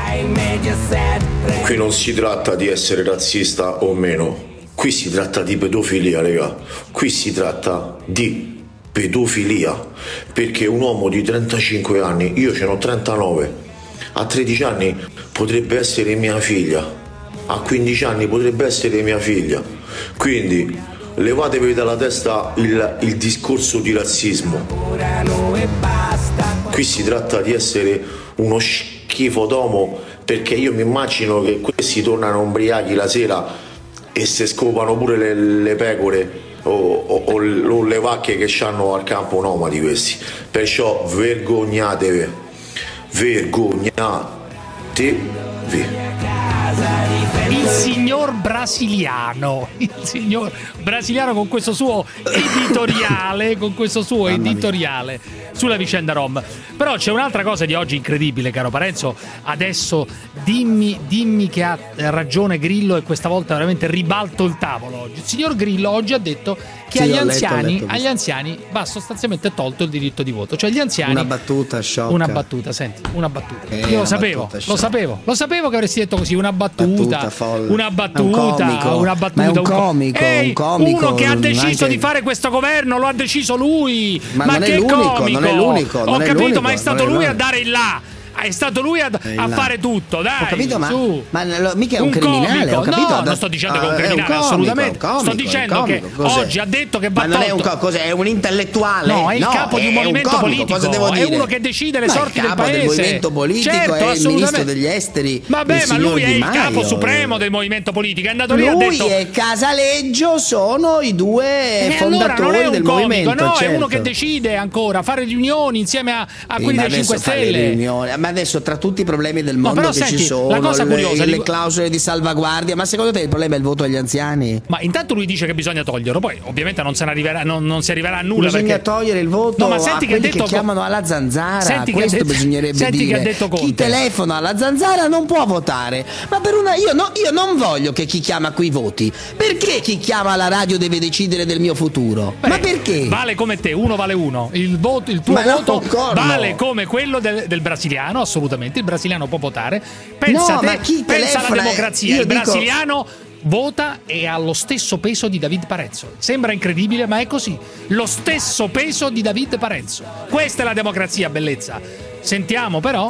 Speaker 5: Qui non si tratta di essere razzista o meno, qui si tratta di pedofilia, raga. Qui si tratta di pedofilia, perché un uomo di 35 anni, io ce n'ho 39, a 13 anni potrebbe essere mia figlia, a 15 anni potrebbe essere mia figlia. Quindi levatevi dalla testa il discorso di razzismo. Qui si tratta di essere uno schifo d'uomo, perché io mi immagino che questi tornano ubriachi la sera e se scopano pure le pecore o le vacche che hanno al campo nomadi questi. Perciò vergognatevi.
Speaker 12: Il signor brasiliano con questo suo editoriale, sulla vicenda Rom. Però c'è un'altra cosa di oggi incredibile, caro Parenzo. Adesso dimmi che ha ragione Grillo, e questa volta veramente ribalto il tavolo oggi. Il signor Grillo oggi ha detto che agli anziani va sostanzialmente tolto il diritto di voto. Cioè gli anziani...
Speaker 9: Una battuta sciocca.
Speaker 12: Una battuta. Io lo sapevo che avresti detto così, una battuta folle. Una battuta.
Speaker 9: Ma è un comico.
Speaker 12: Uno che ha deciso di fare questo governo, lo ha deciso lui.
Speaker 9: Ma che comico? Non è l'unico.
Speaker 12: Ho capito, ma è stato lui a dare il là. È stato lui a fare tutto, dai.
Speaker 9: Ho capito,
Speaker 12: su.
Speaker 9: ma mica è un criminale. Ho capito.
Speaker 12: No, non sto dicendo che è un criminale, assolutamente. Sto dicendo che oggi ha detto che va tolto.
Speaker 9: Ma non è un intellettuale.
Speaker 12: No, è il capo di un movimento politico.
Speaker 9: Cosa devo dire?
Speaker 12: È uno che decide le sorti del paese.
Speaker 9: Il capo del movimento politico,
Speaker 12: certo,
Speaker 9: è il ministro degli esteri.
Speaker 12: Vabbè, ma lui è il capo supremo del movimento politico. È andato lì e ha detto.
Speaker 9: Lui e Casaleggio sono i due fondatori del movimento.
Speaker 12: No, è uno che decide ancora, fare riunioni insieme a quelli dei 5 Stelle.
Speaker 9: Ma adesso, tra tutti i problemi del mondo ci sono, la cosa curiosa, le clausole di salvaguardia, ma secondo te il problema è il voto agli anziani?
Speaker 12: Ma intanto lui dice che bisogna toglierlo, poi ovviamente non si arriverà a nulla.
Speaker 9: Bisogna togliere il voto a quelli che chiamano alla zanzara. Questo bisognerebbe dire. Chi telefona alla zanzara non può votare. Ma io non voglio che chi chiama qui voti. Perché chi chiama alla radio deve decidere del mio futuro? Ma perché?
Speaker 12: Vale come te, uno vale uno. Il tuo voto vale come quello del brasiliano, assolutamente. Il brasiliano può votare. Pensa alla democrazia. Il brasiliano vota e ha lo stesso peso di David Parenzo. Sembra incredibile, ma è così. Lo stesso peso di David Parenzo. Questa è la democrazia, bellezza. Sentiamo però,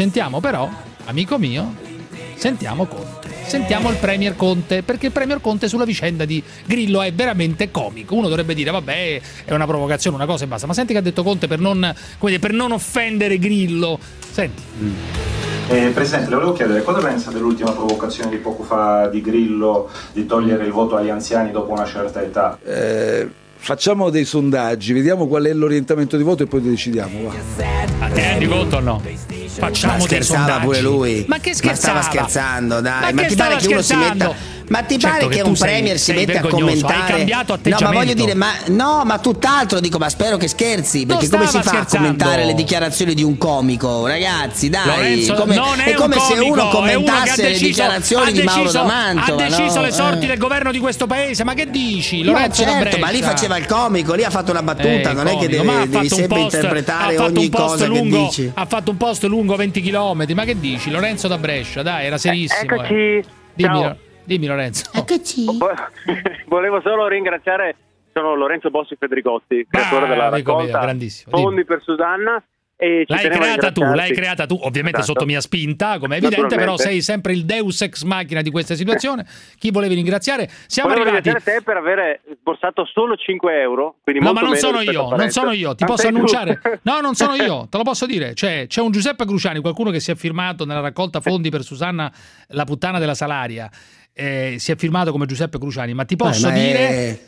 Speaker 12: amico mio, sentiamo Conte. Sentiamo il Premier Conte, perché il Premier Conte sulla vicenda di Grillo è veramente comico. Uno dovrebbe dire, vabbè, è una provocazione, una cosa e basta. Ma senti che ha detto Conte per non offendere Grillo. Senti.
Speaker 10: Presidente, le volevo chiedere cosa pensa dell'ultima provocazione di poco fa di Grillo di togliere il voto agli anziani dopo una certa età?
Speaker 11: Facciamo dei sondaggi, vediamo qual è l'orientamento di voto e poi decidiamo. Va.
Speaker 12: Ma ti rendi conto o no? Facciamo dei sondaggi.
Speaker 9: Pure lui.
Speaker 12: Ma che scherzava?
Speaker 9: Ma stava scherzando, dai.
Speaker 12: Ma
Speaker 9: ti pare che uno si metta... Ma ti pare che un premier si mette a commentare?
Speaker 12: Hai cambiato atteggiamento.
Speaker 9: No, ma voglio dire, ma tutt'altro dico, ma spero che scherzi, perché come si fa a commentare le dichiarazioni di un comico? Ragazzi, dai,
Speaker 12: Lorenzo,
Speaker 9: è come se uno commentasse le dichiarazioni di Mauro D'Amantova.
Speaker 12: Ha deciso le sorti del governo di questo paese, ma che dici? Lorenzo
Speaker 9: ma certo, ma lì faceva il comico, lì ha fatto una battuta, non è che devi sempre interpretare ogni cosa che dici.
Speaker 12: Ha fatto un post lungo 20 km, ma che dici? Lorenzo da Brescia, dai, era serissimo.
Speaker 23: Eccoci.
Speaker 12: Dimmi Lorenzo.
Speaker 9: Eccoci.
Speaker 23: Volevo solo ringraziare, sono Lorenzo Bossi Federicotti, creatore della raccolta Fondi per Susanna. E
Speaker 12: l'hai creata tu, ovviamente sotto mia spinta, come è evidente, però sei sempre il deus ex machina di questa situazione. Chi volevi ringraziare?
Speaker 23: Volevo ringraziare te per aver sborsato solo 5 euro.
Speaker 12: No, ma non sono io, ti posso annunciare. No, non sono io, te lo posso dire. C'è un Giuseppe Cruciani, qualcuno che si è firmato nella raccolta Fondi per Susanna, la puttana della Salaria. Si è firmato come Giuseppe Cruciani, ma ti posso dire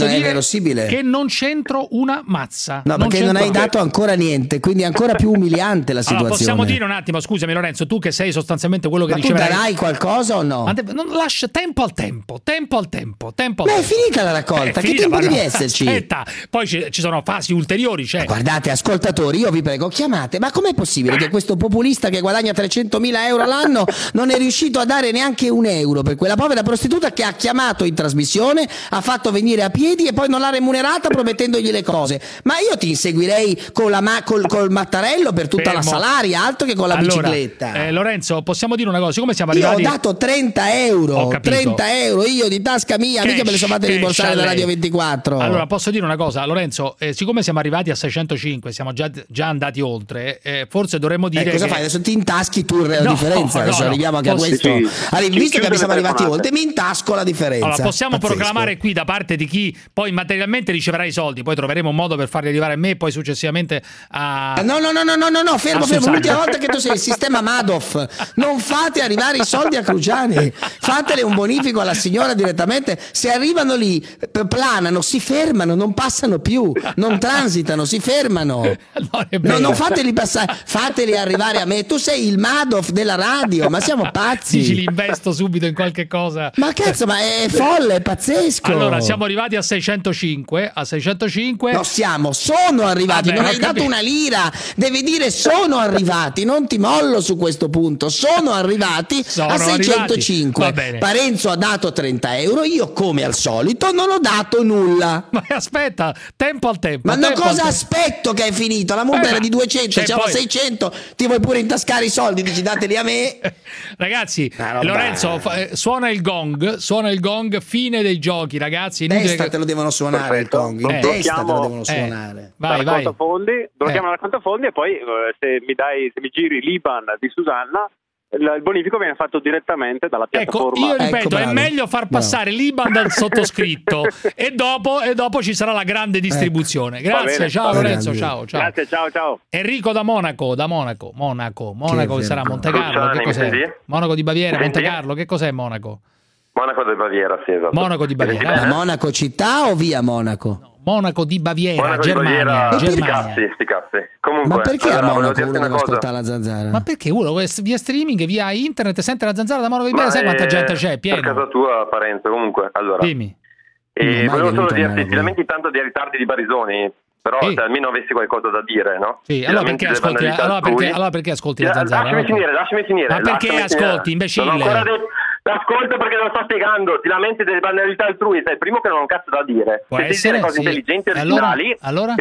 Speaker 12: che non c'entro una mazza.
Speaker 9: No, perché non hai dato ancora niente, quindi è ancora più umiliante la situazione.
Speaker 12: Possiamo dire un attimo, scusami Lorenzo, tu che sei sostanzialmente quello che riceverai.
Speaker 9: Ma tu darai qualcosa o no?
Speaker 12: Non lascia tempo al tempo.
Speaker 9: Ma è finita la raccolta, che tempo devi esserci?
Speaker 12: Aspetta, poi ci sono fasi ulteriori.
Speaker 9: Guardate, ascoltatori, io vi prego, chiamate, ma com'è possibile che questo populista che guadagna 300.000 euro l'anno non è riuscito a dare neanche un euro per quella povera prostituta che ha chiamato in trasmissione, ha fatto venire a piedi e poi non l'ha remunerata promettendogli le cose? Ma io ti inseguirei col Mattarello per tutta la Salaria, altro che con la bicicletta.
Speaker 12: Lorenzo, possiamo dire una cosa, siccome siamo arrivati...
Speaker 9: Io ho dato 30 euro, 30 euro io di tasca mia, mica me le sono fatte rimborsare da Radio 24.
Speaker 12: Allora, posso dire una cosa, Lorenzo, siccome siamo arrivati a 605, siamo già andati oltre, forse dovremmo dire
Speaker 9: cosa fai? Adesso ti intaschi tu la differenza, adesso arriviamo anche a questo. Visto che siamo arrivati oltre, mi intasco la differenza.
Speaker 12: Allora, possiamo proclamare qui da parte di chi poi materialmente riceverà i soldi, poi troveremo un modo per farli arrivare a me e poi successivamente a...
Speaker 9: No, fermo, l'ultima volta che tu sei il sistema Madoff, non fate arrivare i soldi a Cruciani, fatele un bonifico alla signora direttamente, se arrivano lì, planano, si fermano, non passano più, non transitano, si fermano. Non fateli passare, fateli arrivare a me, tu sei il Madoff della radio, ma siamo pazzi.
Speaker 12: Ci li investo subito in qualche cosa.
Speaker 9: Ma cazzo, ma è folle, è pazzesco.
Speaker 12: Allora, siamo arrivati a 605.
Speaker 9: No, sono arrivati. Non hai dato una lira. Devi dire sono arrivati. Non ti mollo su questo punto. Sono arrivati a 605. Parenzo ha dato 30 euro. Io, come al solito, non ho dato nulla.
Speaker 12: Ma aspetta, tempo al tempo.
Speaker 9: Ma cosa aspetto che è finito? La multa era di 200, siamo a 600. Ti vuoi pure intascare i soldi? Dici dateli a me.
Speaker 12: Ragazzi, Lorenzo, suona il gong, fine dei giochi, ragazzi.
Speaker 9: In testa te lo devono suonare. Perfetto. Il gong, in testa te lo devono suonare.
Speaker 23: Vai. Blocchiamo la raccolta fondi e poi se mi giri l'Iban di Susanna, il bonifico viene fatto direttamente dalla piattaforma.
Speaker 12: Io ripeto, è meglio far passare l'Iban dal sottoscritto e dopo ci sarà la grande distribuzione. Grazie, ciao Lorenzo, ciao.
Speaker 23: Grazie, ciao.
Speaker 12: Enrico da Monaco, che sarà Montecarlo, che cos'è? Monaco di Baviera, Montecarlo, che cos'è Monaco?
Speaker 24: Monaco di Baviera, sì, esatto.
Speaker 12: Monaco di Baviera.
Speaker 9: Ma Monaco città o via Monaco?
Speaker 12: No, Monaco di Baviera,
Speaker 24: Monaco
Speaker 12: Germania.
Speaker 24: Di Baviera, sti cazzi. Comunque,
Speaker 9: ma perché a Monaco uno deve ascoltare la Zanzara?
Speaker 12: Ma perché uno via streaming, via internet sente la Zanzara da Monaco di Baviera? Sai quanta gente c'è? Pieno.
Speaker 24: Per casa tua, Parenzo, comunque. Allora,
Speaker 12: dimmi.
Speaker 24: Volevo solo dirti, ti lamenti tanto dei ritardi di Barisoni, però se almeno avessi qualcosa da dire, no?
Speaker 12: Sì, allora perché ascolti la Zanzara?
Speaker 24: Lasciami finire.
Speaker 12: Ma perché ascolti, imbecille?
Speaker 24: Ascolta perché lo sto spiegando, ti lamenti delle banalità altrui, sei il primo che non ha un cazzo da dire.
Speaker 12: Può
Speaker 24: se
Speaker 12: essere,
Speaker 24: dire cose intelligenti e originali,
Speaker 12: allora?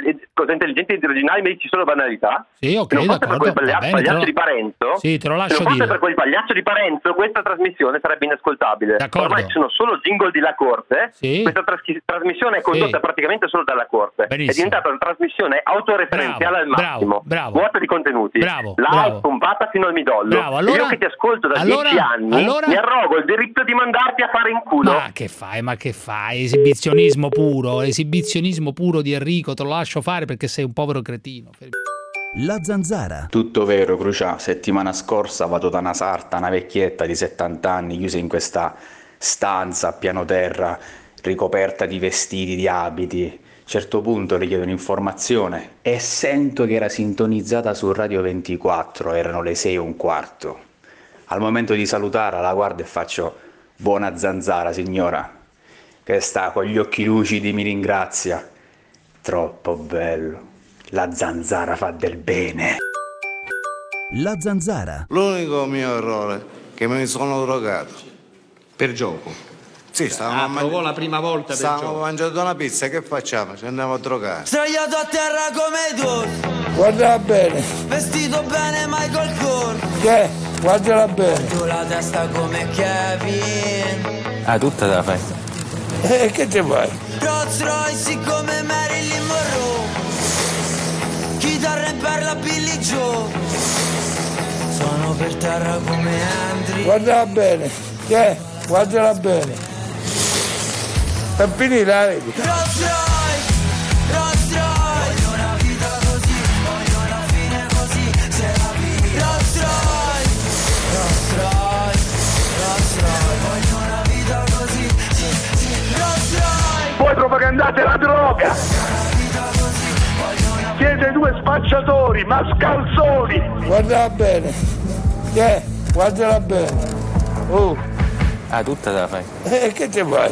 Speaker 24: cose intelligenti ed originali, mi dici solo banalità.
Speaker 12: Sì, ok,
Speaker 24: se non fosse per quel pagliaccio di Parenzo,
Speaker 12: sì, te lo lascio
Speaker 24: se non fosse
Speaker 12: dire.
Speaker 24: per quel pagliaccio di Parenzo, questa trasmissione sarebbe inascoltabile. Ormai ci sono solo jingle di La Corte.
Speaker 12: Sì.
Speaker 24: Questa trasmissione è condotta praticamente solo dalla Corte.
Speaker 12: Benissimo.
Speaker 24: È diventata una trasmissione autoreferenziale al massimo, vuota di contenuti. L'ha pompata fino al midollo.
Speaker 12: Allora,
Speaker 24: io che ti ascolto da 10 anni mi arrogo il diritto di mandarti a fare in culo.
Speaker 12: Ma che fai? Esibizionismo puro di Enrico, te lo lascio fare perché sei un povero cretino.
Speaker 3: La Zanzara.
Speaker 6: Tutto vero, Crucia. Settimana scorsa vado da una sarta, una vecchietta di 70 anni chiusa in questa stanza a piano terra, ricoperta di vestiti, di abiti. A un certo punto le chiedo un'informazione e sento che era sintonizzata su Radio 24, erano le 6:15. Al momento di salutare la guardo e faccio: buona zanzara, signora, che sta con gli occhi lucidi, mi ringrazia. Troppo bello. La zanzara fa del bene.
Speaker 3: La Zanzara.
Speaker 19: L'unico mio errore è che mi sono drogato.
Speaker 13: Per gioco?
Speaker 19: Sì, stavamo
Speaker 13: la prima volta per gioco.
Speaker 19: mangiando una pizza, che facciamo? Ci andiamo a drogare.
Speaker 16: Sdraiato a terra come tu.
Speaker 19: Guardala bene.
Speaker 16: Vestito bene Michael Kors.
Speaker 19: Che? Guardala bene.
Speaker 16: Tu la testa come Kevin.
Speaker 6: Ah, tutta la fai.
Speaker 19: Che ti fai?
Speaker 16: Rolls Royce come Marilyn Monroe. Chitarra in perla Billy Joe. Sono per terra come Andri.
Speaker 19: Guardala bene. Che? Guardala bene. Per finire, vedi?
Speaker 16: Rolls Royce, Rolls Royce. Voglio una vita così, voglio una fine così. Se la vivi. Rolls Royce, Rolls Royce, Rolls Royce. Voglio una vita così, sì, Rolls Royce.
Speaker 19: Voi propagandate la droga. Siete due spacciatori, mascalzoni. Guardala bene. Che? Guardala bene.
Speaker 6: Ah, tutta la fai.
Speaker 19: Che ti fai?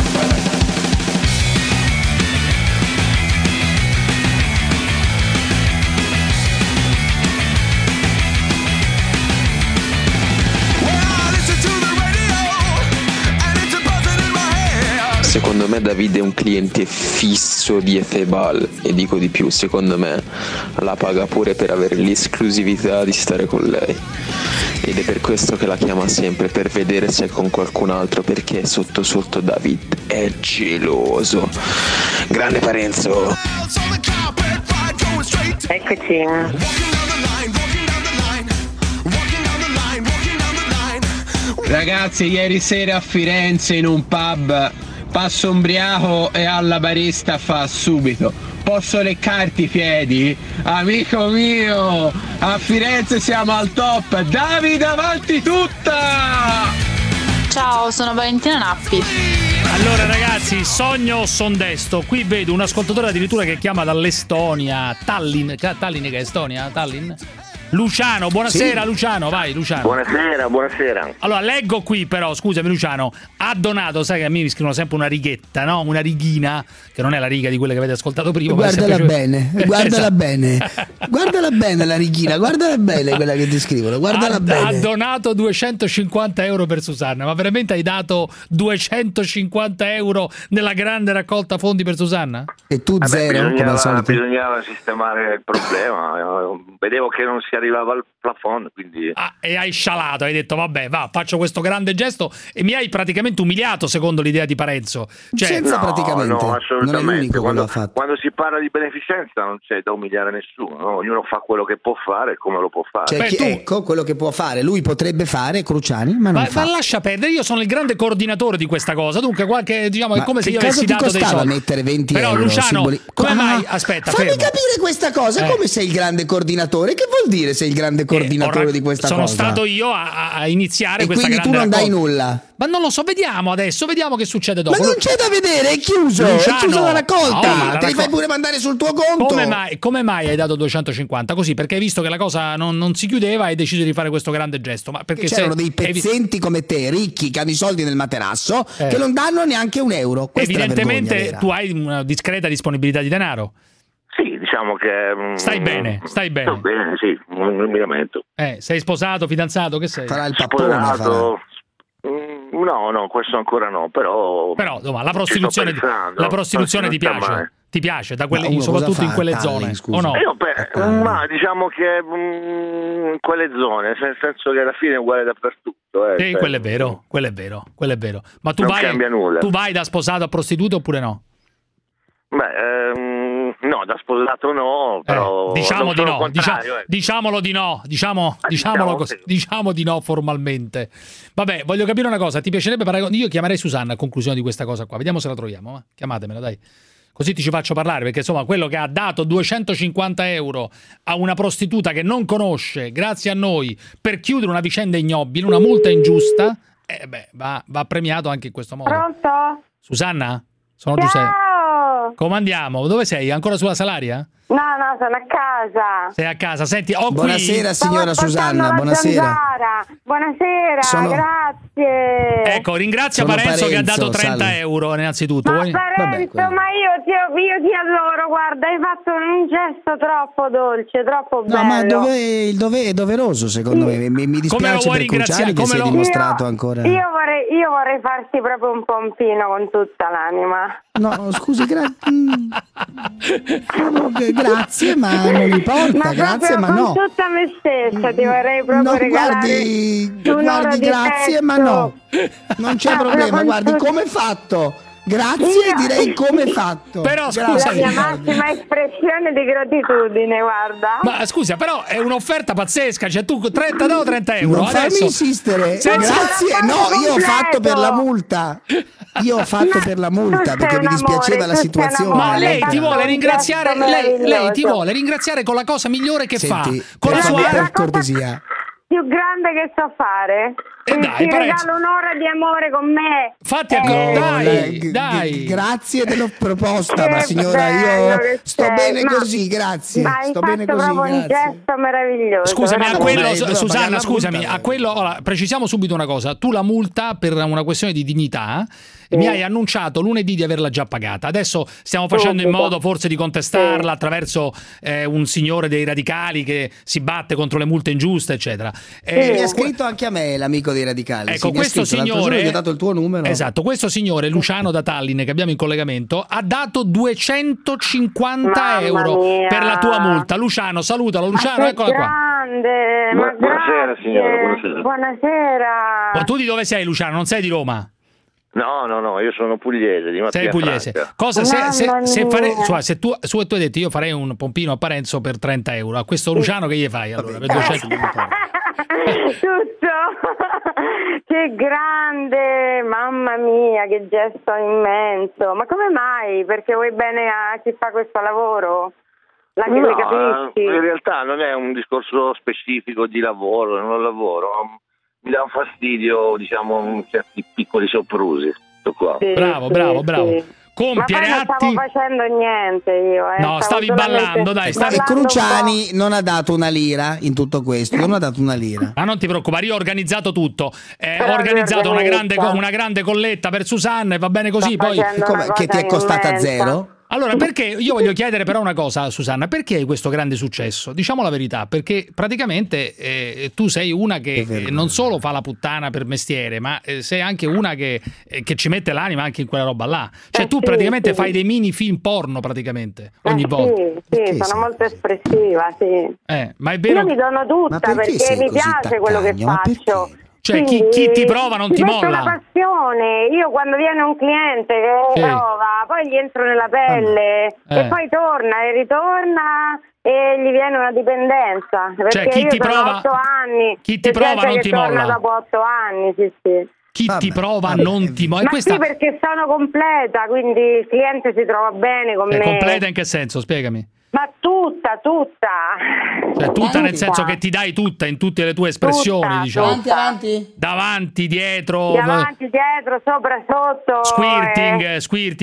Speaker 15: Secondo me Davide è un cliente fisso di Ethebal e dico di più, secondo me la paga pure per avere l'esclusività di stare con lei ed è per questo che la chiama sempre, per vedere se è con qualcun altro, perché sotto sotto David è geloso. Grande Parenzo.
Speaker 8: Eccoci.
Speaker 17: Ragazzi, ieri sera a Firenze in un pub passo ubriaco e alla barista fa subito: posso leccarti i piedi? Amico mio, a Firenze siamo al top. Davide, avanti tutta!
Speaker 25: Ciao, sono Valentina Nappi.
Speaker 12: Allora ragazzi, sogno o son desto? Qui vedo un ascoltatore addirittura che chiama dall'Estonia, Tallinn che è Estonia, Tallinn. Luciano, buonasera. Sì. Luciano, vai Luciano.
Speaker 24: Buonasera.
Speaker 12: Allora, leggo qui però, scusami Luciano, ha donato, sai che a me mi scrivono sempre una righetta, no? Una righina, che non è la riga di quella che avete ascoltato prima.
Speaker 9: Guardala bene, guardala bene. Guardala bene la righina, guardala bene quella che ti scrivono, guardala bene.
Speaker 12: Ha donato 250 euro per Susanna, ma veramente hai dato 250 euro nella grande raccolta fondi per Susanna?
Speaker 9: E tu zero, come al solito.
Speaker 24: Bisognava sistemare il problema, vedevo che non si arrivava al plafond, quindi...
Speaker 12: E hai scialato, hai detto vabbè, faccio questo grande gesto, e mi hai praticamente umiliato secondo l'idea di Parenzo. Cioè,
Speaker 9: senza praticamente,
Speaker 24: no, assolutamente.
Speaker 9: Non è l'unico che l'ha fatto.
Speaker 24: Quando si parla di beneficenza non c'è da umiliare nessuno, no? Ognuno fa quello che può fare e come lo può fare.
Speaker 9: Cioè, ecco quello che può fare, lui potrebbe fare, Cruciani, ma non fa.
Speaker 12: Ma lascia perdere, io sono il grande coordinatore di questa cosa, dunque diciamo è come se io avessi dato dei soldi.
Speaker 9: Mettere 20
Speaker 12: però
Speaker 9: euro,
Speaker 12: Luciano, come mai? Aspetta,
Speaker 9: fammi capire questa cosa, come sei il grande coordinatore? Che vuol dire sei il grande coordinatore di questa
Speaker 12: cosa?
Speaker 9: Sono
Speaker 12: stato io a iniziare
Speaker 9: e
Speaker 12: questa grande
Speaker 9: quindi tu non dai nulla.
Speaker 12: Ma non lo so, vediamo adesso, vediamo che succede dopo.
Speaker 9: Ma non c'è da vedere, è chiuso,
Speaker 12: Luciano,
Speaker 9: è chiusa la raccolta. Te li fai pure mandare sul tuo conto.
Speaker 12: Come mai hai dato 250? Così, perché hai visto che la cosa non si chiudeva e hai deciso di fare questo grande gesto. Ma perché
Speaker 9: c'erano dei pezzenti come te, ricchi, che hanno i soldi nel materasso, che non danno neanche un euro. Questa
Speaker 12: evidentemente tu hai una discreta disponibilità di denaro.
Speaker 24: Sì, diciamo che...
Speaker 12: Stai bene.
Speaker 24: Sto bene, sì, non mi lamento.
Speaker 12: Sei sposato, fidanzato, che sei?
Speaker 9: Farà il pappone.
Speaker 24: Sposato. No, questo ancora no, però
Speaker 12: la prostituzione ti piace? Ti piace, soprattutto in quelle zone, o no?
Speaker 24: Ma diciamo che in quelle zone, nel senso che alla fine è uguale dappertutto.
Speaker 12: Sì, quello è vero. Ma tu vai da sposato a prostituta oppure no?
Speaker 24: No, da sposato no, però
Speaker 12: diciamo di no, diciamolo di no, diciamo di no formalmente. Vabbè, voglio capire una cosa, ti piacerebbe parlare? Io chiamerei Susanna a conclusione di questa cosa qua, vediamo se la troviamo, chiamatemela, dai. Così ti ci faccio parlare, perché insomma quello che ha dato 250 euro a una prostituta che non conosce, grazie a noi, per chiudere una vicenda ignobile, una multa ingiusta, va premiato anche in questo modo.
Speaker 4: Pronto?
Speaker 12: Susanna? Sono Giuseppe. Come andiamo? Dove sei? Ancora sulla Salaria?
Speaker 4: No, sono a casa.
Speaker 12: Sei a casa? Senti,
Speaker 9: buonasera signora Susanna, buonasera.
Speaker 4: Buonasera, grazie.
Speaker 12: Ecco, ringrazia Parenzo che ha dato 30 euro innanzitutto.
Speaker 4: Ma Parenzo, ma io ti adoro, guarda, hai fatto un gesto troppo dolce, troppo bello.
Speaker 9: No, ma il dovere è doveroso, secondo me. Mi dispiace per Cruciani che si è dimostrato ancora.
Speaker 4: Io vorrei farti proprio un pompino con tutta l'anima.
Speaker 9: No, scusi, grazie, ma non importa, grazie, ma no.
Speaker 4: Con tutta me stessa ti vorrei proprio regalare
Speaker 9: guardi, grazie, ma no. Non c'è problema, guardi, come fatto? Grazie, direi come fatto.
Speaker 12: Però scusa,
Speaker 4: la mia massima espressione di gratitudine, guarda.
Speaker 12: Ma scusa, però è un'offerta pazzesca, cioè tu 30 euro.
Speaker 9: Non farmi insistere. Grazie. No, io ho fatto per la multa. Perché mi dispiaceva la situazione.
Speaker 12: Ma lei ti vuole ringraziare, lei ti vuole ringraziare con la cosa migliore che fa, con la sua
Speaker 9: per cortesia.
Speaker 4: Più grande che so fare. Ti regalo un'ora di amore con me.
Speaker 12: Fatti dai.
Speaker 9: Grazie della proposta, ma signora, io sto bene così, grazie. Sto bene così,
Speaker 4: grazie. Un gesto meraviglioso.
Speaker 12: Scusami, Susanna, scusami, a quello precisiamo subito una cosa. Tu la multa per una questione di dignità mi hai annunciato lunedì di averla già pagata. Adesso stiamo facendo in modo forse di contestarla attraverso un signore dei radicali che si batte contro le multe ingiuste, eccetera.
Speaker 9: Mi ha scritto anche a me l'amico dei radicali.
Speaker 12: Ecco, questo signore
Speaker 9: gli ha dato il tuo numero.
Speaker 12: Esatto, questo signore Luciano da Tallinn che abbiamo in collegamento ha dato 250 euro per la tua multa. Luciano, salutalo. Luciano, eccola qua.
Speaker 4: Buonasera signora,
Speaker 24: buonasera.
Speaker 12: Ma tu di dove sei, Luciano? Non sei di Roma?
Speaker 24: No, io sono pugliese, di Mattia.
Speaker 12: Sei pugliese.
Speaker 24: Franca.
Speaker 12: Cosa se tu hai detto io farei un pompino a Parenzo per 30 euro, a questo Luciano che gli fai allora? Per 200?
Speaker 4: Tutto. Che grande, mamma mia, che gesto immenso. Ma come mai? Perché vuoi bene a chi fa questo lavoro? Le capisci?
Speaker 24: In realtà non è un discorso specifico di lavoro, non lavoro. Mi dà un fastidio, diciamo, certi piccoli soprusi. Qua.
Speaker 4: Sì,
Speaker 12: bravo. Compiere
Speaker 4: ma non stavo facendo niente io.
Speaker 12: No, stavi ballando, dai.
Speaker 9: E Cruciani non ha dato una lira in tutto questo, non ha dato una lira.
Speaker 12: Ma non ti preoccupare, io ho organizzato tutto. Ho organizzato una grande colletta per Susanna e va bene così. Poi
Speaker 9: che ti è costata zero?
Speaker 12: Allora, perché io voglio chiedere però una cosa, Susanna, perché hai questo grande successo? Diciamo la verità, perché praticamente tu sei una che non solo fa la puttana per mestiere, ma sei anche una che ci mette l'anima anche in quella roba là. Cioè tu praticamente fai dei mini film porno praticamente ogni volta.
Speaker 4: Sì, sono molto espressiva, sì.
Speaker 12: Ma è vero.
Speaker 4: Io mi dono tutta perché mi piace quello che faccio.
Speaker 12: Cioè chi ti prova non ti molla.
Speaker 4: È una passione. Io quando viene un cliente che prova, poi gli entro nella pelle e poi torna e ritorna e gli viene una dipendenza. Perché
Speaker 12: cioè chi ti prova
Speaker 4: 8 anni.
Speaker 12: Chi ti prova non ti molla.
Speaker 4: Dopo 8 anni, sì.
Speaker 12: Chi ti prova non ti molla.
Speaker 4: Ma sì, perché sono completa, quindi il cliente si trova bene con me.
Speaker 12: Completa in che senso? Spiegami.
Speaker 4: Ma tutta.
Speaker 12: Cioè tutta nel senso che ti dai tutta in tutte le tue espressioni, diciamo. Davanti, dietro,
Speaker 4: sopra, sotto.
Speaker 12: Squirting,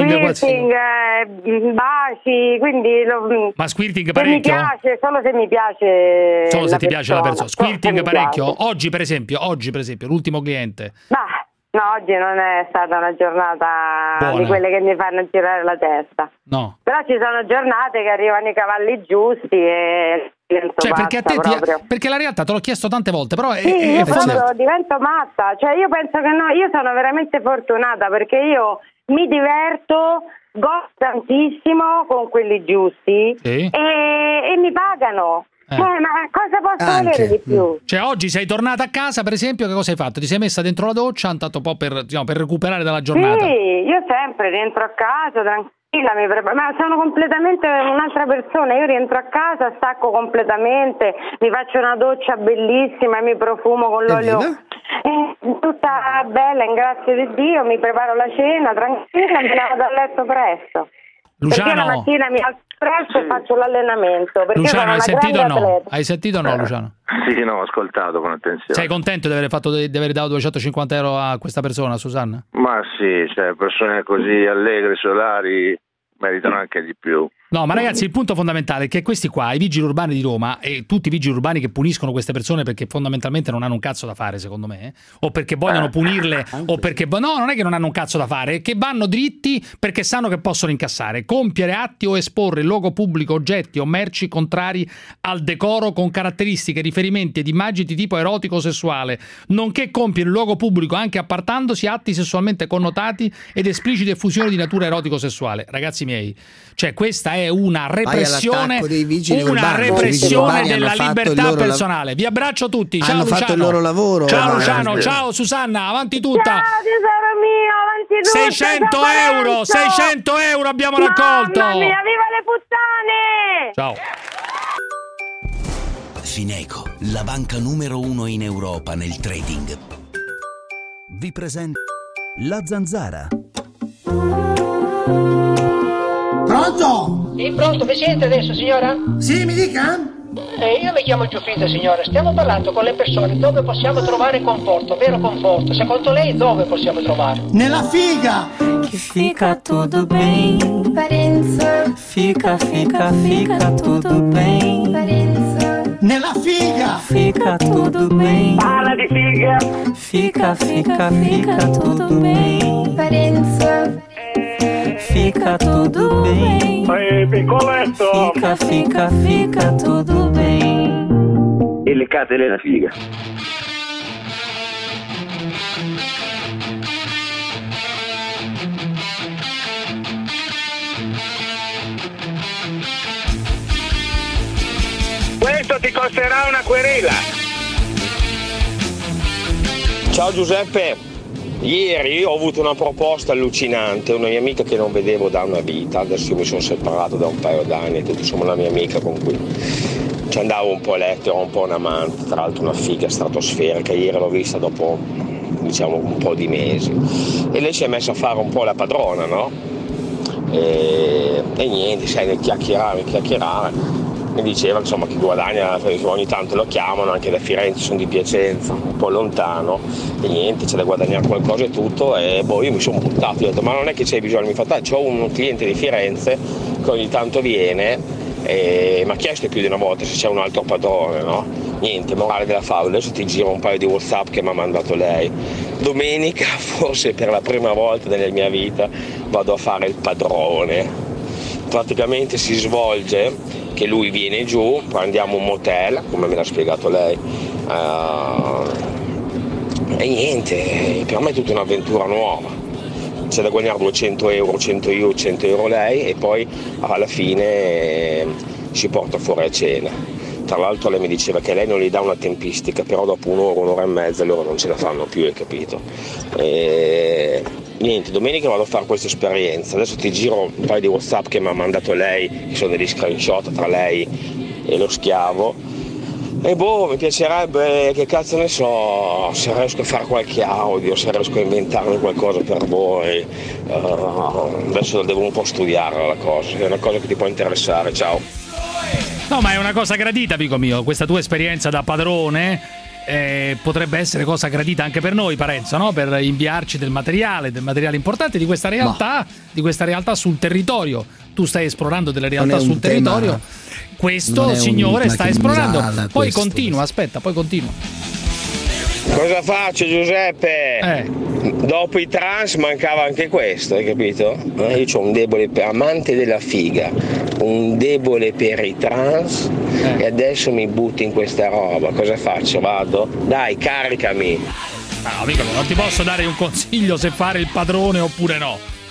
Speaker 4: baci, quindi
Speaker 12: ma squirting parecchio?
Speaker 4: Mi piace, solo se mi piace.
Speaker 12: Solo se ti piace la persona. Squirting parecchio. Oggi per esempio, l'ultimo cliente.
Speaker 4: No, oggi non è stata una giornata buona, di quelle che mi fanno girare la testa.
Speaker 12: No.
Speaker 4: Però ci sono giornate che arrivano i cavalli giusti e
Speaker 12: cioè perché la realtà te l'ho chiesto tante volte, però
Speaker 4: io proprio divento matta. Cioè io penso che io sono veramente fortunata perché io mi diverto, gosto tantissimo con quelli giusti e mi pagano. Ma cosa posso volere di più?
Speaker 12: Cioè, oggi sei tornata a casa, per esempio, che cosa hai fatto? Ti sei messa dentro la doccia, tanto un po' per recuperare dalla giornata?
Speaker 4: Sì, io sempre rientro a casa tranquilla, ma sono completamente un'altra persona. Io rientro a casa, stacco completamente, mi faccio una doccia bellissima, mi profumo con l'olio tutta bella, in grazia di Dio, mi preparo la cena tranquilla e me ne vado a letto presto.
Speaker 12: Luciano,
Speaker 4: perché la mattina mi alzo presto e faccio l'allenamento.
Speaker 12: Luciano, hai sentito o no, Luciano?
Speaker 24: Sì, no, ho ascoltato con attenzione.
Speaker 12: Sei contento di aver dato 250 euro a questa persona, Susanna?
Speaker 24: Ma sì, cioè, persone così allegre, solari, meritano anche di più.
Speaker 12: No, ma ragazzi, il punto fondamentale è che questi qua, i vigili urbani di Roma e tutti i vigili urbani che puniscono queste persone perché fondamentalmente non hanno un cazzo da fare, secondo me, o perché vogliono punirle, o perché no, non è che non hanno un cazzo da fare, è che vanno dritti perché sanno che possono incassare, compiere atti o esporre in luogo pubblico oggetti o merci contrari al decoro con caratteristiche, riferimenti ed immagini di tipo erotico o sessuale, nonché compiere in luogo pubblico anche appartandosi atti sessualmente connotati ed esplicite effusioni di natura erotico-sessuale. Ragazzi miei, cioè questa è una repressione della libertà personale. Vi abbraccio tutti. Ciao,
Speaker 9: hanno
Speaker 12: Luciano.
Speaker 9: fatto il loro lavoro.
Speaker 12: Ciao Luciano, ciao Susanna, avanti tutta.
Speaker 4: Ciao tesoro mio, avanti tutta.
Speaker 12: 600 euro abbiamo raccolto.
Speaker 4: Mamma mia, viva le puttane!
Speaker 12: Ciao.
Speaker 3: Fineco, la banca numero 1 in Europa nel trading, vi presenta La Zanzara.
Speaker 2: Pronto?
Speaker 14: Sì, pronto, mi sente adesso, signora?
Speaker 2: Sì, mi dica?
Speaker 14: Io mi chiamo Giuffrida, signora. Stiamo parlando con le persone dove possiamo trovare conforto, vero conforto. Secondo lei dove possiamo trovare?
Speaker 2: Nella figa!
Speaker 18: Que fica tudo bem,
Speaker 2: Parenza.
Speaker 18: Fica tudo bem,
Speaker 2: Parenza. Nella figa!
Speaker 18: Fica tudo bem.
Speaker 14: Parla di figa!
Speaker 18: Fica tudo bem,
Speaker 2: Parenza.
Speaker 18: Fica tudo bem.
Speaker 14: Piccoletto!
Speaker 18: Fica tudo bem.
Speaker 24: E leccatele la figa.
Speaker 14: Questo ti costerà una querela!
Speaker 20: Ciao Giuseppe, ieri ho avuto una proposta allucinante, una mia amica che non vedevo da una vita, adesso io mi sono separato da un paio d'anni, tutto insomma una mia amica con cui ci andavo un po' a letto, ero un po' un amante, tra l'altro una figa stratosferica, ieri l'ho vista dopo diciamo un po' di mesi e lei si è messa a fare un po' la padrona, no? E niente, sai, nel chiacchierare mi diceva insomma che guadagna, ogni tanto lo chiamano anche da Firenze, sono di Piacenza, un po' lontano e niente, c'è da guadagnare qualcosa e tutto e io mi sono buttato, ho detto ma non è che c'è bisogno, mi fa c'ho un cliente di Firenze che ogni tanto viene e mi ha chiesto più di una volta se c'è un altro padrone, no? Niente, morale della favola, adesso ti giro un paio di WhatsApp che mi ha mandato lei. Domenica, forse per la prima volta nella mia vita, vado a fare il padrone. Praticamente si svolge che lui viene giù, poi andiamo a un motel, come me l'ha spiegato lei, e niente, per me è tutta un'avventura nuova. C'è da guadagnare 200 euro, 100 euro lei e poi alla fine ci porta fuori a cena. Tra l'altro lei mi diceva che lei non gli dà una tempistica, però dopo un'ora e mezza loro non ce la fanno più, hai capito? E niente, domenica vado a fare questa esperienza, adesso ti giro un paio di WhatsApp che mi ha mandato lei, che sono degli screenshot tra lei e lo schiavo. E mi piacerebbe, che cazzo ne so, se riesco a fare qualche audio, se riesco a inventarmi qualcosa per voi. Adesso devo un po' studiare la cosa, è una cosa che ti può interessare, ciao.
Speaker 12: No, ma è una cosa gradita, amico mio, questa tua esperienza da padrone potrebbe essere cosa gradita anche per noi, Parenzo, no? Per inviarci del materiale importante di questa realtà sul territorio. Tu stai esplorando delle realtà sul territorio. Questo signore sta esplorando. Poi continua, poi continua.
Speaker 20: Cosa faccio, Giuseppe? Dopo i trans mancava anche questo, hai capito? Io ho un debole per amante della figa, un debole per i trans e adesso mi butto in questa roba. Cosa faccio? Vado? Dai, caricami.
Speaker 12: No, amico, non ti posso dare un consiglio se fare il padrone oppure no.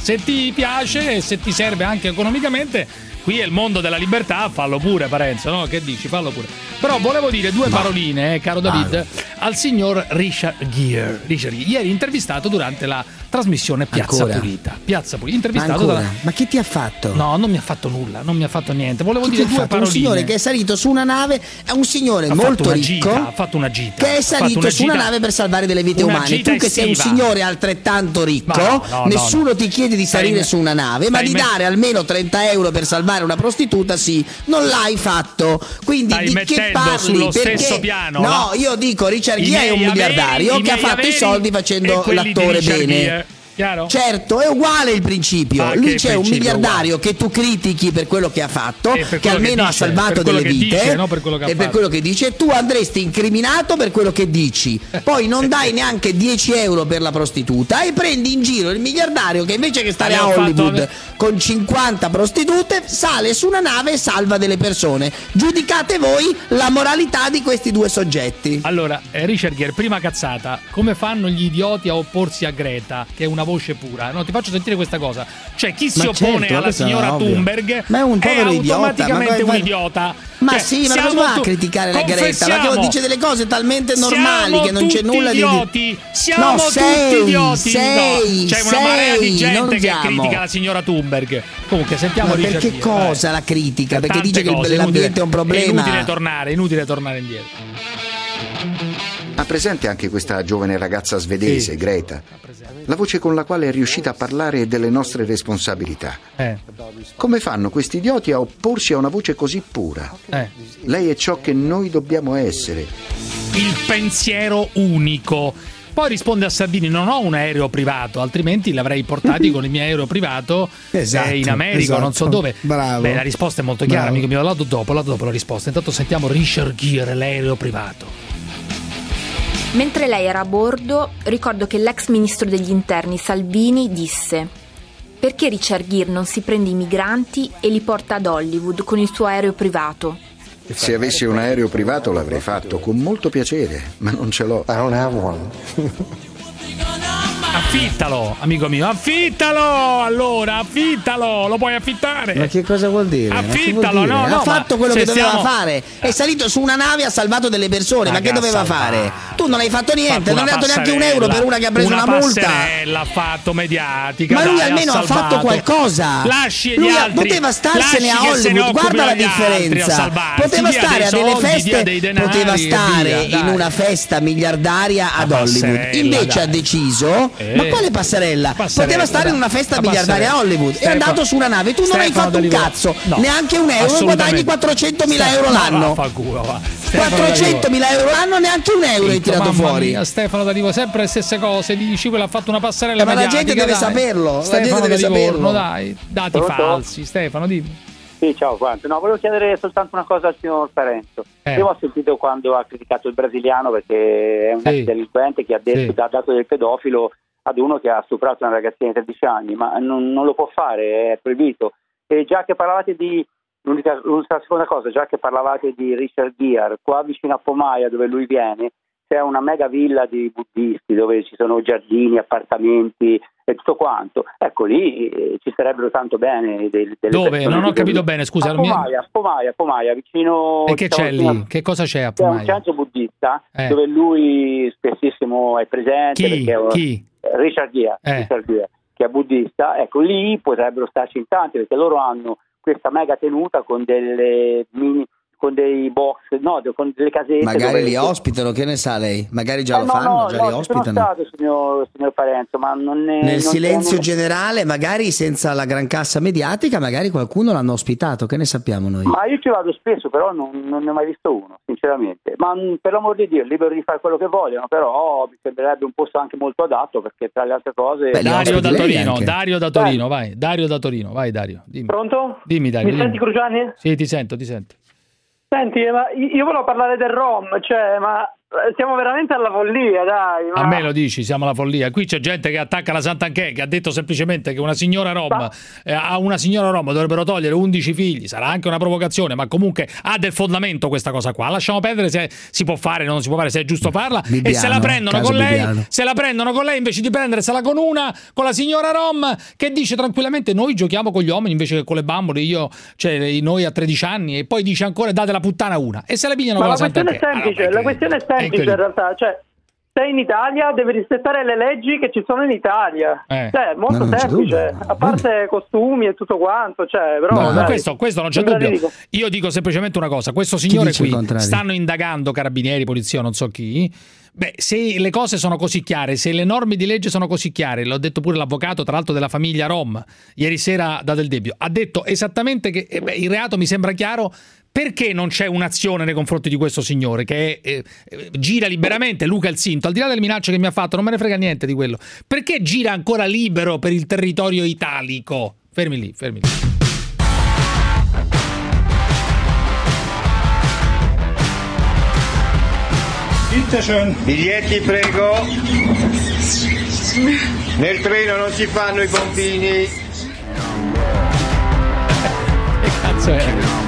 Speaker 12: Se ti piace e se ti serve anche economicamente, qui è il mondo della libertà, fallo pure Parenzo, no? Che dici? Fallo pure. Però volevo dire due paroline, caro David, al signor Richard Gere. Ieri intervistato durante la trasmissione Piazza Pulita. Intervistato
Speaker 9: Ma che ti ha fatto?
Speaker 12: No, non mi ha fatto nulla, non mi ha fatto niente. Volevo dire due paroline.
Speaker 9: Un signore che è salito su una nave, è un signore molto ricco.
Speaker 12: Ha fatto una gita.
Speaker 9: Che è salito su una nave per salvare delle vite umane. Tu che sei un signore altrettanto ricco, nessuno ti chiede di salire su una nave, ma di dare almeno 30 euro per salvare una prostituta, sì, non l'hai fatto. Quindi
Speaker 12: stai
Speaker 9: di che parli?
Speaker 12: Sullo stesso piano?
Speaker 9: No, io dico Richard Gere è un miliardario che ha fatto i soldi facendo l'attore bene.
Speaker 12: Chiaro?
Speaker 9: Certo, è uguale il principio. Lì c'è un miliardario che tu critichi per quello che ha fatto, che almeno ha salvato delle vite, e per quello che dice. Tu andresti incriminato per quello che dici. Poi non dai neanche 10 euro per la prostituta e prendi in giro il miliardario che invece che stare a Hollywood con 50 prostitute sale su una nave e salva delle persone. Giudicate voi la moralità di questi due soggetti.
Speaker 12: Allora, Richard Gere, prima cazzata, come fanno gli idioti a opporsi a Greta, che è una voce pura? No, ti faccio sentire questa cosa. Cioè, chi si oppone alla signora Thunberg
Speaker 9: ma è un povero
Speaker 12: automaticamente un idiota.
Speaker 9: Ma sì, ma come va a criticare la Greta? Ma che dice delle cose talmente normali che non c'è nulla
Speaker 12: di... Siamo tutti idioti. C'è una marea di gente che critica la signora Thunberg. Comunque, sentiamo Richard Gere.
Speaker 9: Perché cosa la critica? Perché dice che l'ambiente è un problema.
Speaker 12: È inutile tornare indietro.
Speaker 1: Ha presente anche questa giovane ragazza svedese, Greta? La voce con la quale è riuscita a parlare delle nostre responsabilità. Come fanno questi idioti a opporsi a una voce così pura? Lei è ciò che noi dobbiamo essere.
Speaker 12: Il pensiero unico. Poi risponde a Salvini: non ho un aereo privato, altrimenti l'avrei portati con il mio aereo privato in America, non so dove.
Speaker 9: Bravo.
Speaker 12: Beh, la risposta è molto chiara, amico mio. Dopo la risposta. Intanto sentiamo Richard Gere, l'aereo privato.
Speaker 5: Mentre lei era a bordo, ricordo che l'ex ministro degli interni Salvini disse: perché Richard Gere non si prende i migranti e li porta ad Hollywood con il suo aereo privato?
Speaker 1: Se avessi un aereo privato l'avrei fatto con molto piacere, ma non ce l'ho.
Speaker 13: I don't have one.
Speaker 12: Affittalo, amico mio, affittalo! Allora, affittalo, lo puoi affittare.
Speaker 9: Ma che cosa vuol dire?
Speaker 12: Affittalo, no,
Speaker 9: ha fatto quello che doveva fare. È salito su una nave e ha salvato delle persone. Ma che doveva fare? Tu non hai fatto niente, non hai dato neanche un euro per una che ha preso una multa.
Speaker 12: L'ha fatto mediatica.
Speaker 9: Ma lui almeno ha fatto qualcosa.
Speaker 12: Lasci
Speaker 9: lui
Speaker 12: gli altri.
Speaker 9: Poteva starsene a Hollywood, guarda la differenza. Poteva stare a delle feste, poteva stare in una festa miliardaria ad Hollywood. Invece ha deciso. Ma quale passerella? Poteva stare in una festa miliardaria a Hollywood. È andato su una nave. Tu non hai fatto un cazzo, neanche un euro, e guadagni 400.000 euro l'anno. 400.000 euro l'anno, neanche un euro hai tirato fuori.
Speaker 12: Mia, Stefano D'Alivo, sempre le stesse cose. Dici quello ha fatto una passerella
Speaker 9: ma
Speaker 12: mediatica.
Speaker 9: La gente deve saperlo.
Speaker 12: Stefano
Speaker 9: la gente deve saperlo.
Speaker 12: Dai, dati falsi. Stefano, dimmi.
Speaker 23: Sì, ciao Quanto. No, volevo chiedere soltanto una cosa al signor Parenzo. Io ho sentito quando ha criticato il brasiliano perché è un ex delinquente che ha detto, ha dato del pedofilo ad uno che ha stuprato una ragazzina di 13 anni, ma non lo può fare, è proibito. E già che parlavate di l'unica seconda cosa, già che parlavate di Richard Gere, qua vicino a Pomaia dove lui viene c'è una mega villa di buddisti dove ci sono giardini, appartamenti e tutto quanto. Ecco, lì ci sarebbero tanto bene delle
Speaker 12: dove? Non ho capito bene, scusa.
Speaker 23: A Pomaia, vicino.
Speaker 12: E che c'è lì? Che cosa c'è a Pomaia?
Speaker 23: C'è un centro buddista dove lui spessissimo è presente.
Speaker 12: Chi?
Speaker 23: Richard Gere, che è buddista. Ecco, lì potrebbero starci in tanti perché loro hanno questa mega tenuta con con dei box, con delle casette.
Speaker 9: Magari li ospitano, che ne sa lei? Magari già lo fanno, già li ospitano.
Speaker 23: Sono stato, signor Parenzo, ma non è...
Speaker 9: Nel silenzio generale, magari senza la gran cassa mediatica, magari qualcuno l'hanno ospitato, che ne sappiamo noi?
Speaker 23: Ma io ci vado spesso, però non ne ho mai visto uno, sinceramente. Ma per l'amor di Dio, libero di fare quello che vogliono, però mi sembrerebbe un posto anche molto adatto, perché tra le altre cose...
Speaker 12: Dario da Torino, vai. Dario da Torino, vai Dario. Dimmi.
Speaker 7: Pronto?
Speaker 12: Dimmi Dario.
Speaker 7: Mi senti, Cruciani?
Speaker 12: Sì, ti sento.
Speaker 7: Senti, ma io volevo parlare del Rom, cioè, ma siamo veramente alla follia, dai.
Speaker 12: A me lo dici, siamo alla follia. Qui c'è gente che attacca la Santanchè, che ha detto semplicemente che una signora rom a una signora rom dovrebbero togliere 11 figli. Sarà anche una provocazione, ma comunque ha del fondamento questa cosa qua. Lasciamo perdere se si può fare o non si può fare, se è giusto farla.
Speaker 9: Bibbiano,
Speaker 12: e se la prendono con lei,
Speaker 9: Bibbiano.
Speaker 12: se la prendono con lei invece di prendersela con la signora rom che dice tranquillamente noi giochiamo con gli uomini invece che con le bambole, noi a 13 anni, e poi dice ancora date la puttana una e se la pigliano con la Santanchè.
Speaker 7: La questione è semplice in realtà, cioè sei in Italia, devi rispettare le leggi che ci sono in Italia. Cioè, molto semplice, a parte costumi e tutto quanto, cioè, però
Speaker 12: no, questo non c'è dubbio. Io dico semplicemente una cosa, questo signore qui stanno indagando carabinieri, polizia, non so chi. Beh, se le cose sono così chiare, se le norme di legge sono così chiare, l'ho detto pure l'avvocato, tra l'altro della famiglia Rom, ieri sera da Del Debbio, ha detto esattamente che il reato mi sembra chiaro. Perché non c'è un'azione nei confronti di questo signore che gira liberamente, Luca il Sinto, al di là delle minacce che mi ha fatto, non me ne frega niente di quello. Perché gira ancora libero per il territorio italico? Fermi lì.
Speaker 24: Biglietti, prego. Nel treno non si fanno i pompini.
Speaker 12: Che cazzo è?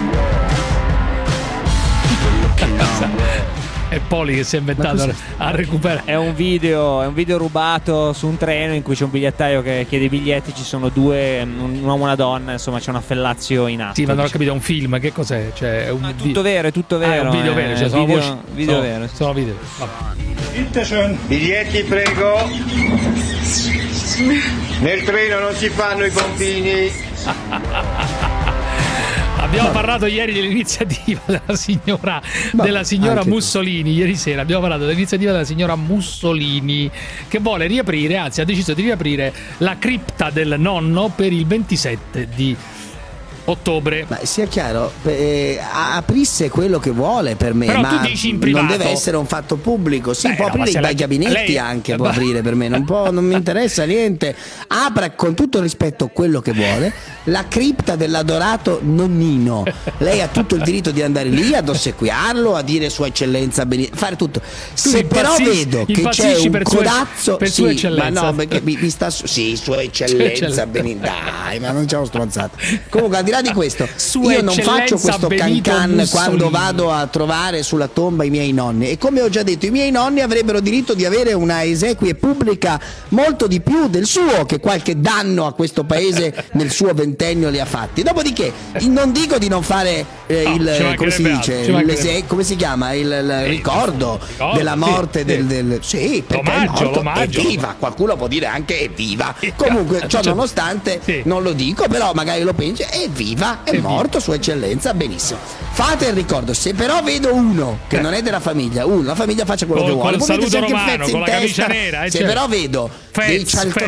Speaker 12: È Poli che si è inventato a recuperare.
Speaker 10: È un video rubato su un treno in cui c'è un bigliettaio che chiede i biglietti, ci sono due, un uomo e una donna, insomma c'è una fellazio in atto.
Speaker 12: Sì, ma non ho capito, è un film, che cos'è? Cioè, è
Speaker 10: tutto vero, è tutto vero.
Speaker 12: È un video vero, cioè sono
Speaker 10: vero.
Speaker 12: Sono video.
Speaker 24: Biglietti, prego. Nel treno non si fanno i pompini.
Speaker 12: Abbiamo parlato ieri dell'iniziativa della signora Mussolini, ieri sera abbiamo parlato dell'iniziativa della signora Mussolini che vuole riaprire, anzi ha deciso di riaprire la cripta del nonno per il 27 di ottobre.
Speaker 9: Ma sia chiaro, aprisse quello che vuole per me,
Speaker 12: però
Speaker 9: ma
Speaker 12: tu dici in privato.
Speaker 9: Non deve essere un fatto pubblico. Sì, può aprire i gabinetti anche, può aprire per me, non mi interessa niente. Apra con tutto il rispetto quello che vuole. La cripta dell'adorato nonnino, lei ha tutto il diritto di andare lì ad ossequiarlo, a dire sua eccellenza, fare tutto. Se però vedo che c'è un codazzo,
Speaker 12: per sua eccellenza,
Speaker 9: ma no, perché mi sta sua eccellenza Benito, dai, ma non c'è uno stronzato. Comunque, al di là di questo, io non faccio questo cancan quando vado a trovare sulla tomba i miei nonni, e come ho già detto i miei nonni avrebbero diritto di avere una esequie pubblica molto di più del suo, che qualche danno a questo paese nel suo ventennio li ha fatti. Dopodiché non dico di non fare come si dice, come si chiama, il ricordo della morte del sì, perché è viva, qualcuno può dire anche è viva, comunque ciò nonostante non lo dico, però magari lo pensi, è viva, è morto sua eccellenza, benissimo, fate il ricordo. Se però vedo uno che non è della famiglia, la famiglia faccia quello che vuole, può metterci anche pezzi in testa, se però vedo dei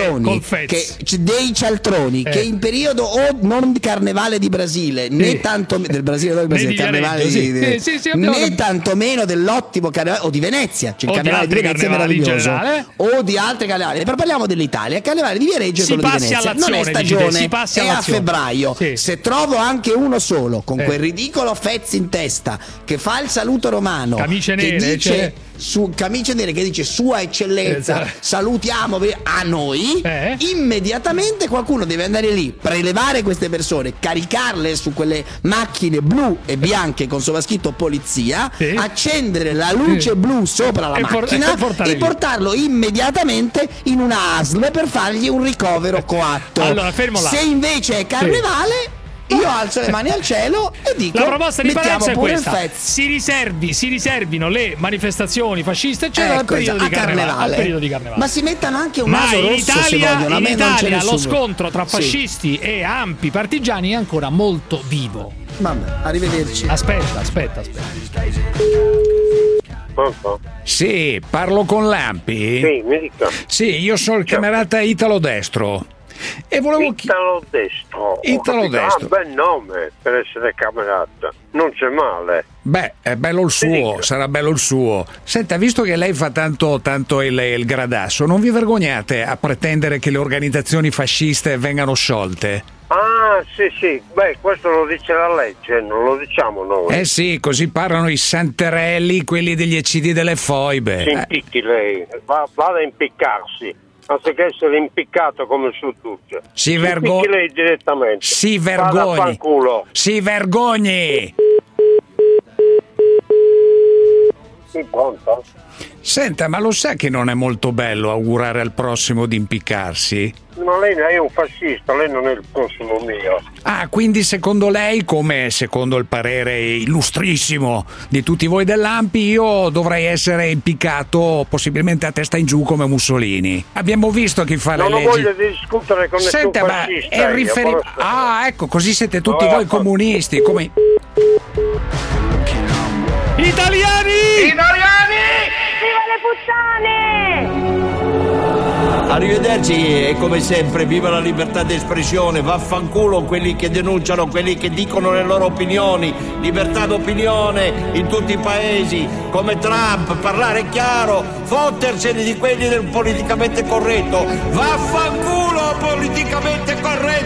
Speaker 9: cialtroni che in periodo o non di carnevale di Brasile né tanto del Brasile carnevale né tantomeno dell'ottimo carnevale o di Venezia, c'è il carnevale di Venezia è meraviglioso, o di altri carnevali, però parliamo dell'Italia. Il carnevale di Viareggio e quello di Venezia non è stagione, è a febbraio. Se trovo anche uno solo con quel ridicolo fezzi in testa che fa il saluto romano,
Speaker 12: camicie nere,
Speaker 9: che dice su camicie nere, che dice sua eccellenza, salutiamo a noi, immediatamente qualcuno deve andare lì, prelevare queste persone, caricarle su quelle macchine blu e bianche con sovrascritto polizia, accendere la luce blu sopra la macchina e portarlo immediatamente in una ASL per fargli un ricovero coatto.
Speaker 12: Allora, fermo là.
Speaker 9: Se invece è carnevale, io alzo le mani al cielo e dico:
Speaker 12: la proposta di Parenzo è questa:
Speaker 9: si
Speaker 12: riservino le manifestazioni fasciste, eccetera, al periodo di carnevale.
Speaker 9: Ma si mettano anche un naso rosso se vogliono.
Speaker 12: In Italia lo scontro tra fascisti e ampi partigiani è ancora molto vivo.
Speaker 9: Vabbè, arrivederci.
Speaker 12: Aspetta.
Speaker 11: Sì, parlo con Lampi?
Speaker 24: Sì, mi dica.
Speaker 11: Sì, io sono il camerata Italo Destro. E volevo
Speaker 24: Italo Destro. Bel nome per essere camerata, non c'è male.
Speaker 11: Beh, è bello il suo, sarà bello il suo. Senta, visto che lei fa tanto il gradasso, non vi vergognate a pretendere che le organizzazioni fasciste vengano sciolte?
Speaker 24: Ah,
Speaker 6: Ah, sì, beh, questo lo dice la legge, non lo diciamo noi.
Speaker 11: Sì, così parlano i santerelli, quelli degli eccidi delle foibe.
Speaker 6: Si impicchi lei, vada a impiccarsi, anziché essere impiccato come il suo duce.
Speaker 11: Si vergogni
Speaker 6: lei direttamente.
Speaker 11: Si vergogni. Si vergogni.
Speaker 6: Sì, pronto?
Speaker 11: Senta, ma lo sa che non è molto bello augurare al prossimo di impiccarsi?
Speaker 6: Ma lei è un fascista, lei non è il prossimo mio.
Speaker 11: Ah, quindi secondo lei, come secondo il parere illustrissimo di tutti voi dell'Ampi, io dovrei essere impiccato possibilmente a testa in giù come Mussolini. Abbiamo visto chi fa le leggi.
Speaker 6: Non ho voglia di discutere con nessun fascista.
Speaker 11: È ecco, così siete tutti voi comunisti, come...
Speaker 12: Italiani!
Speaker 4: Viva le puttane!
Speaker 16: Arrivederci e come sempre viva la libertà di espressione, vaffanculo quelli che denunciano, quelli che dicono le loro opinioni, libertà d'opinione in tutti i paesi, come Trump, parlare chiaro, fottersene di quelli del politicamente corretto, vaffanculo politicamente corretto!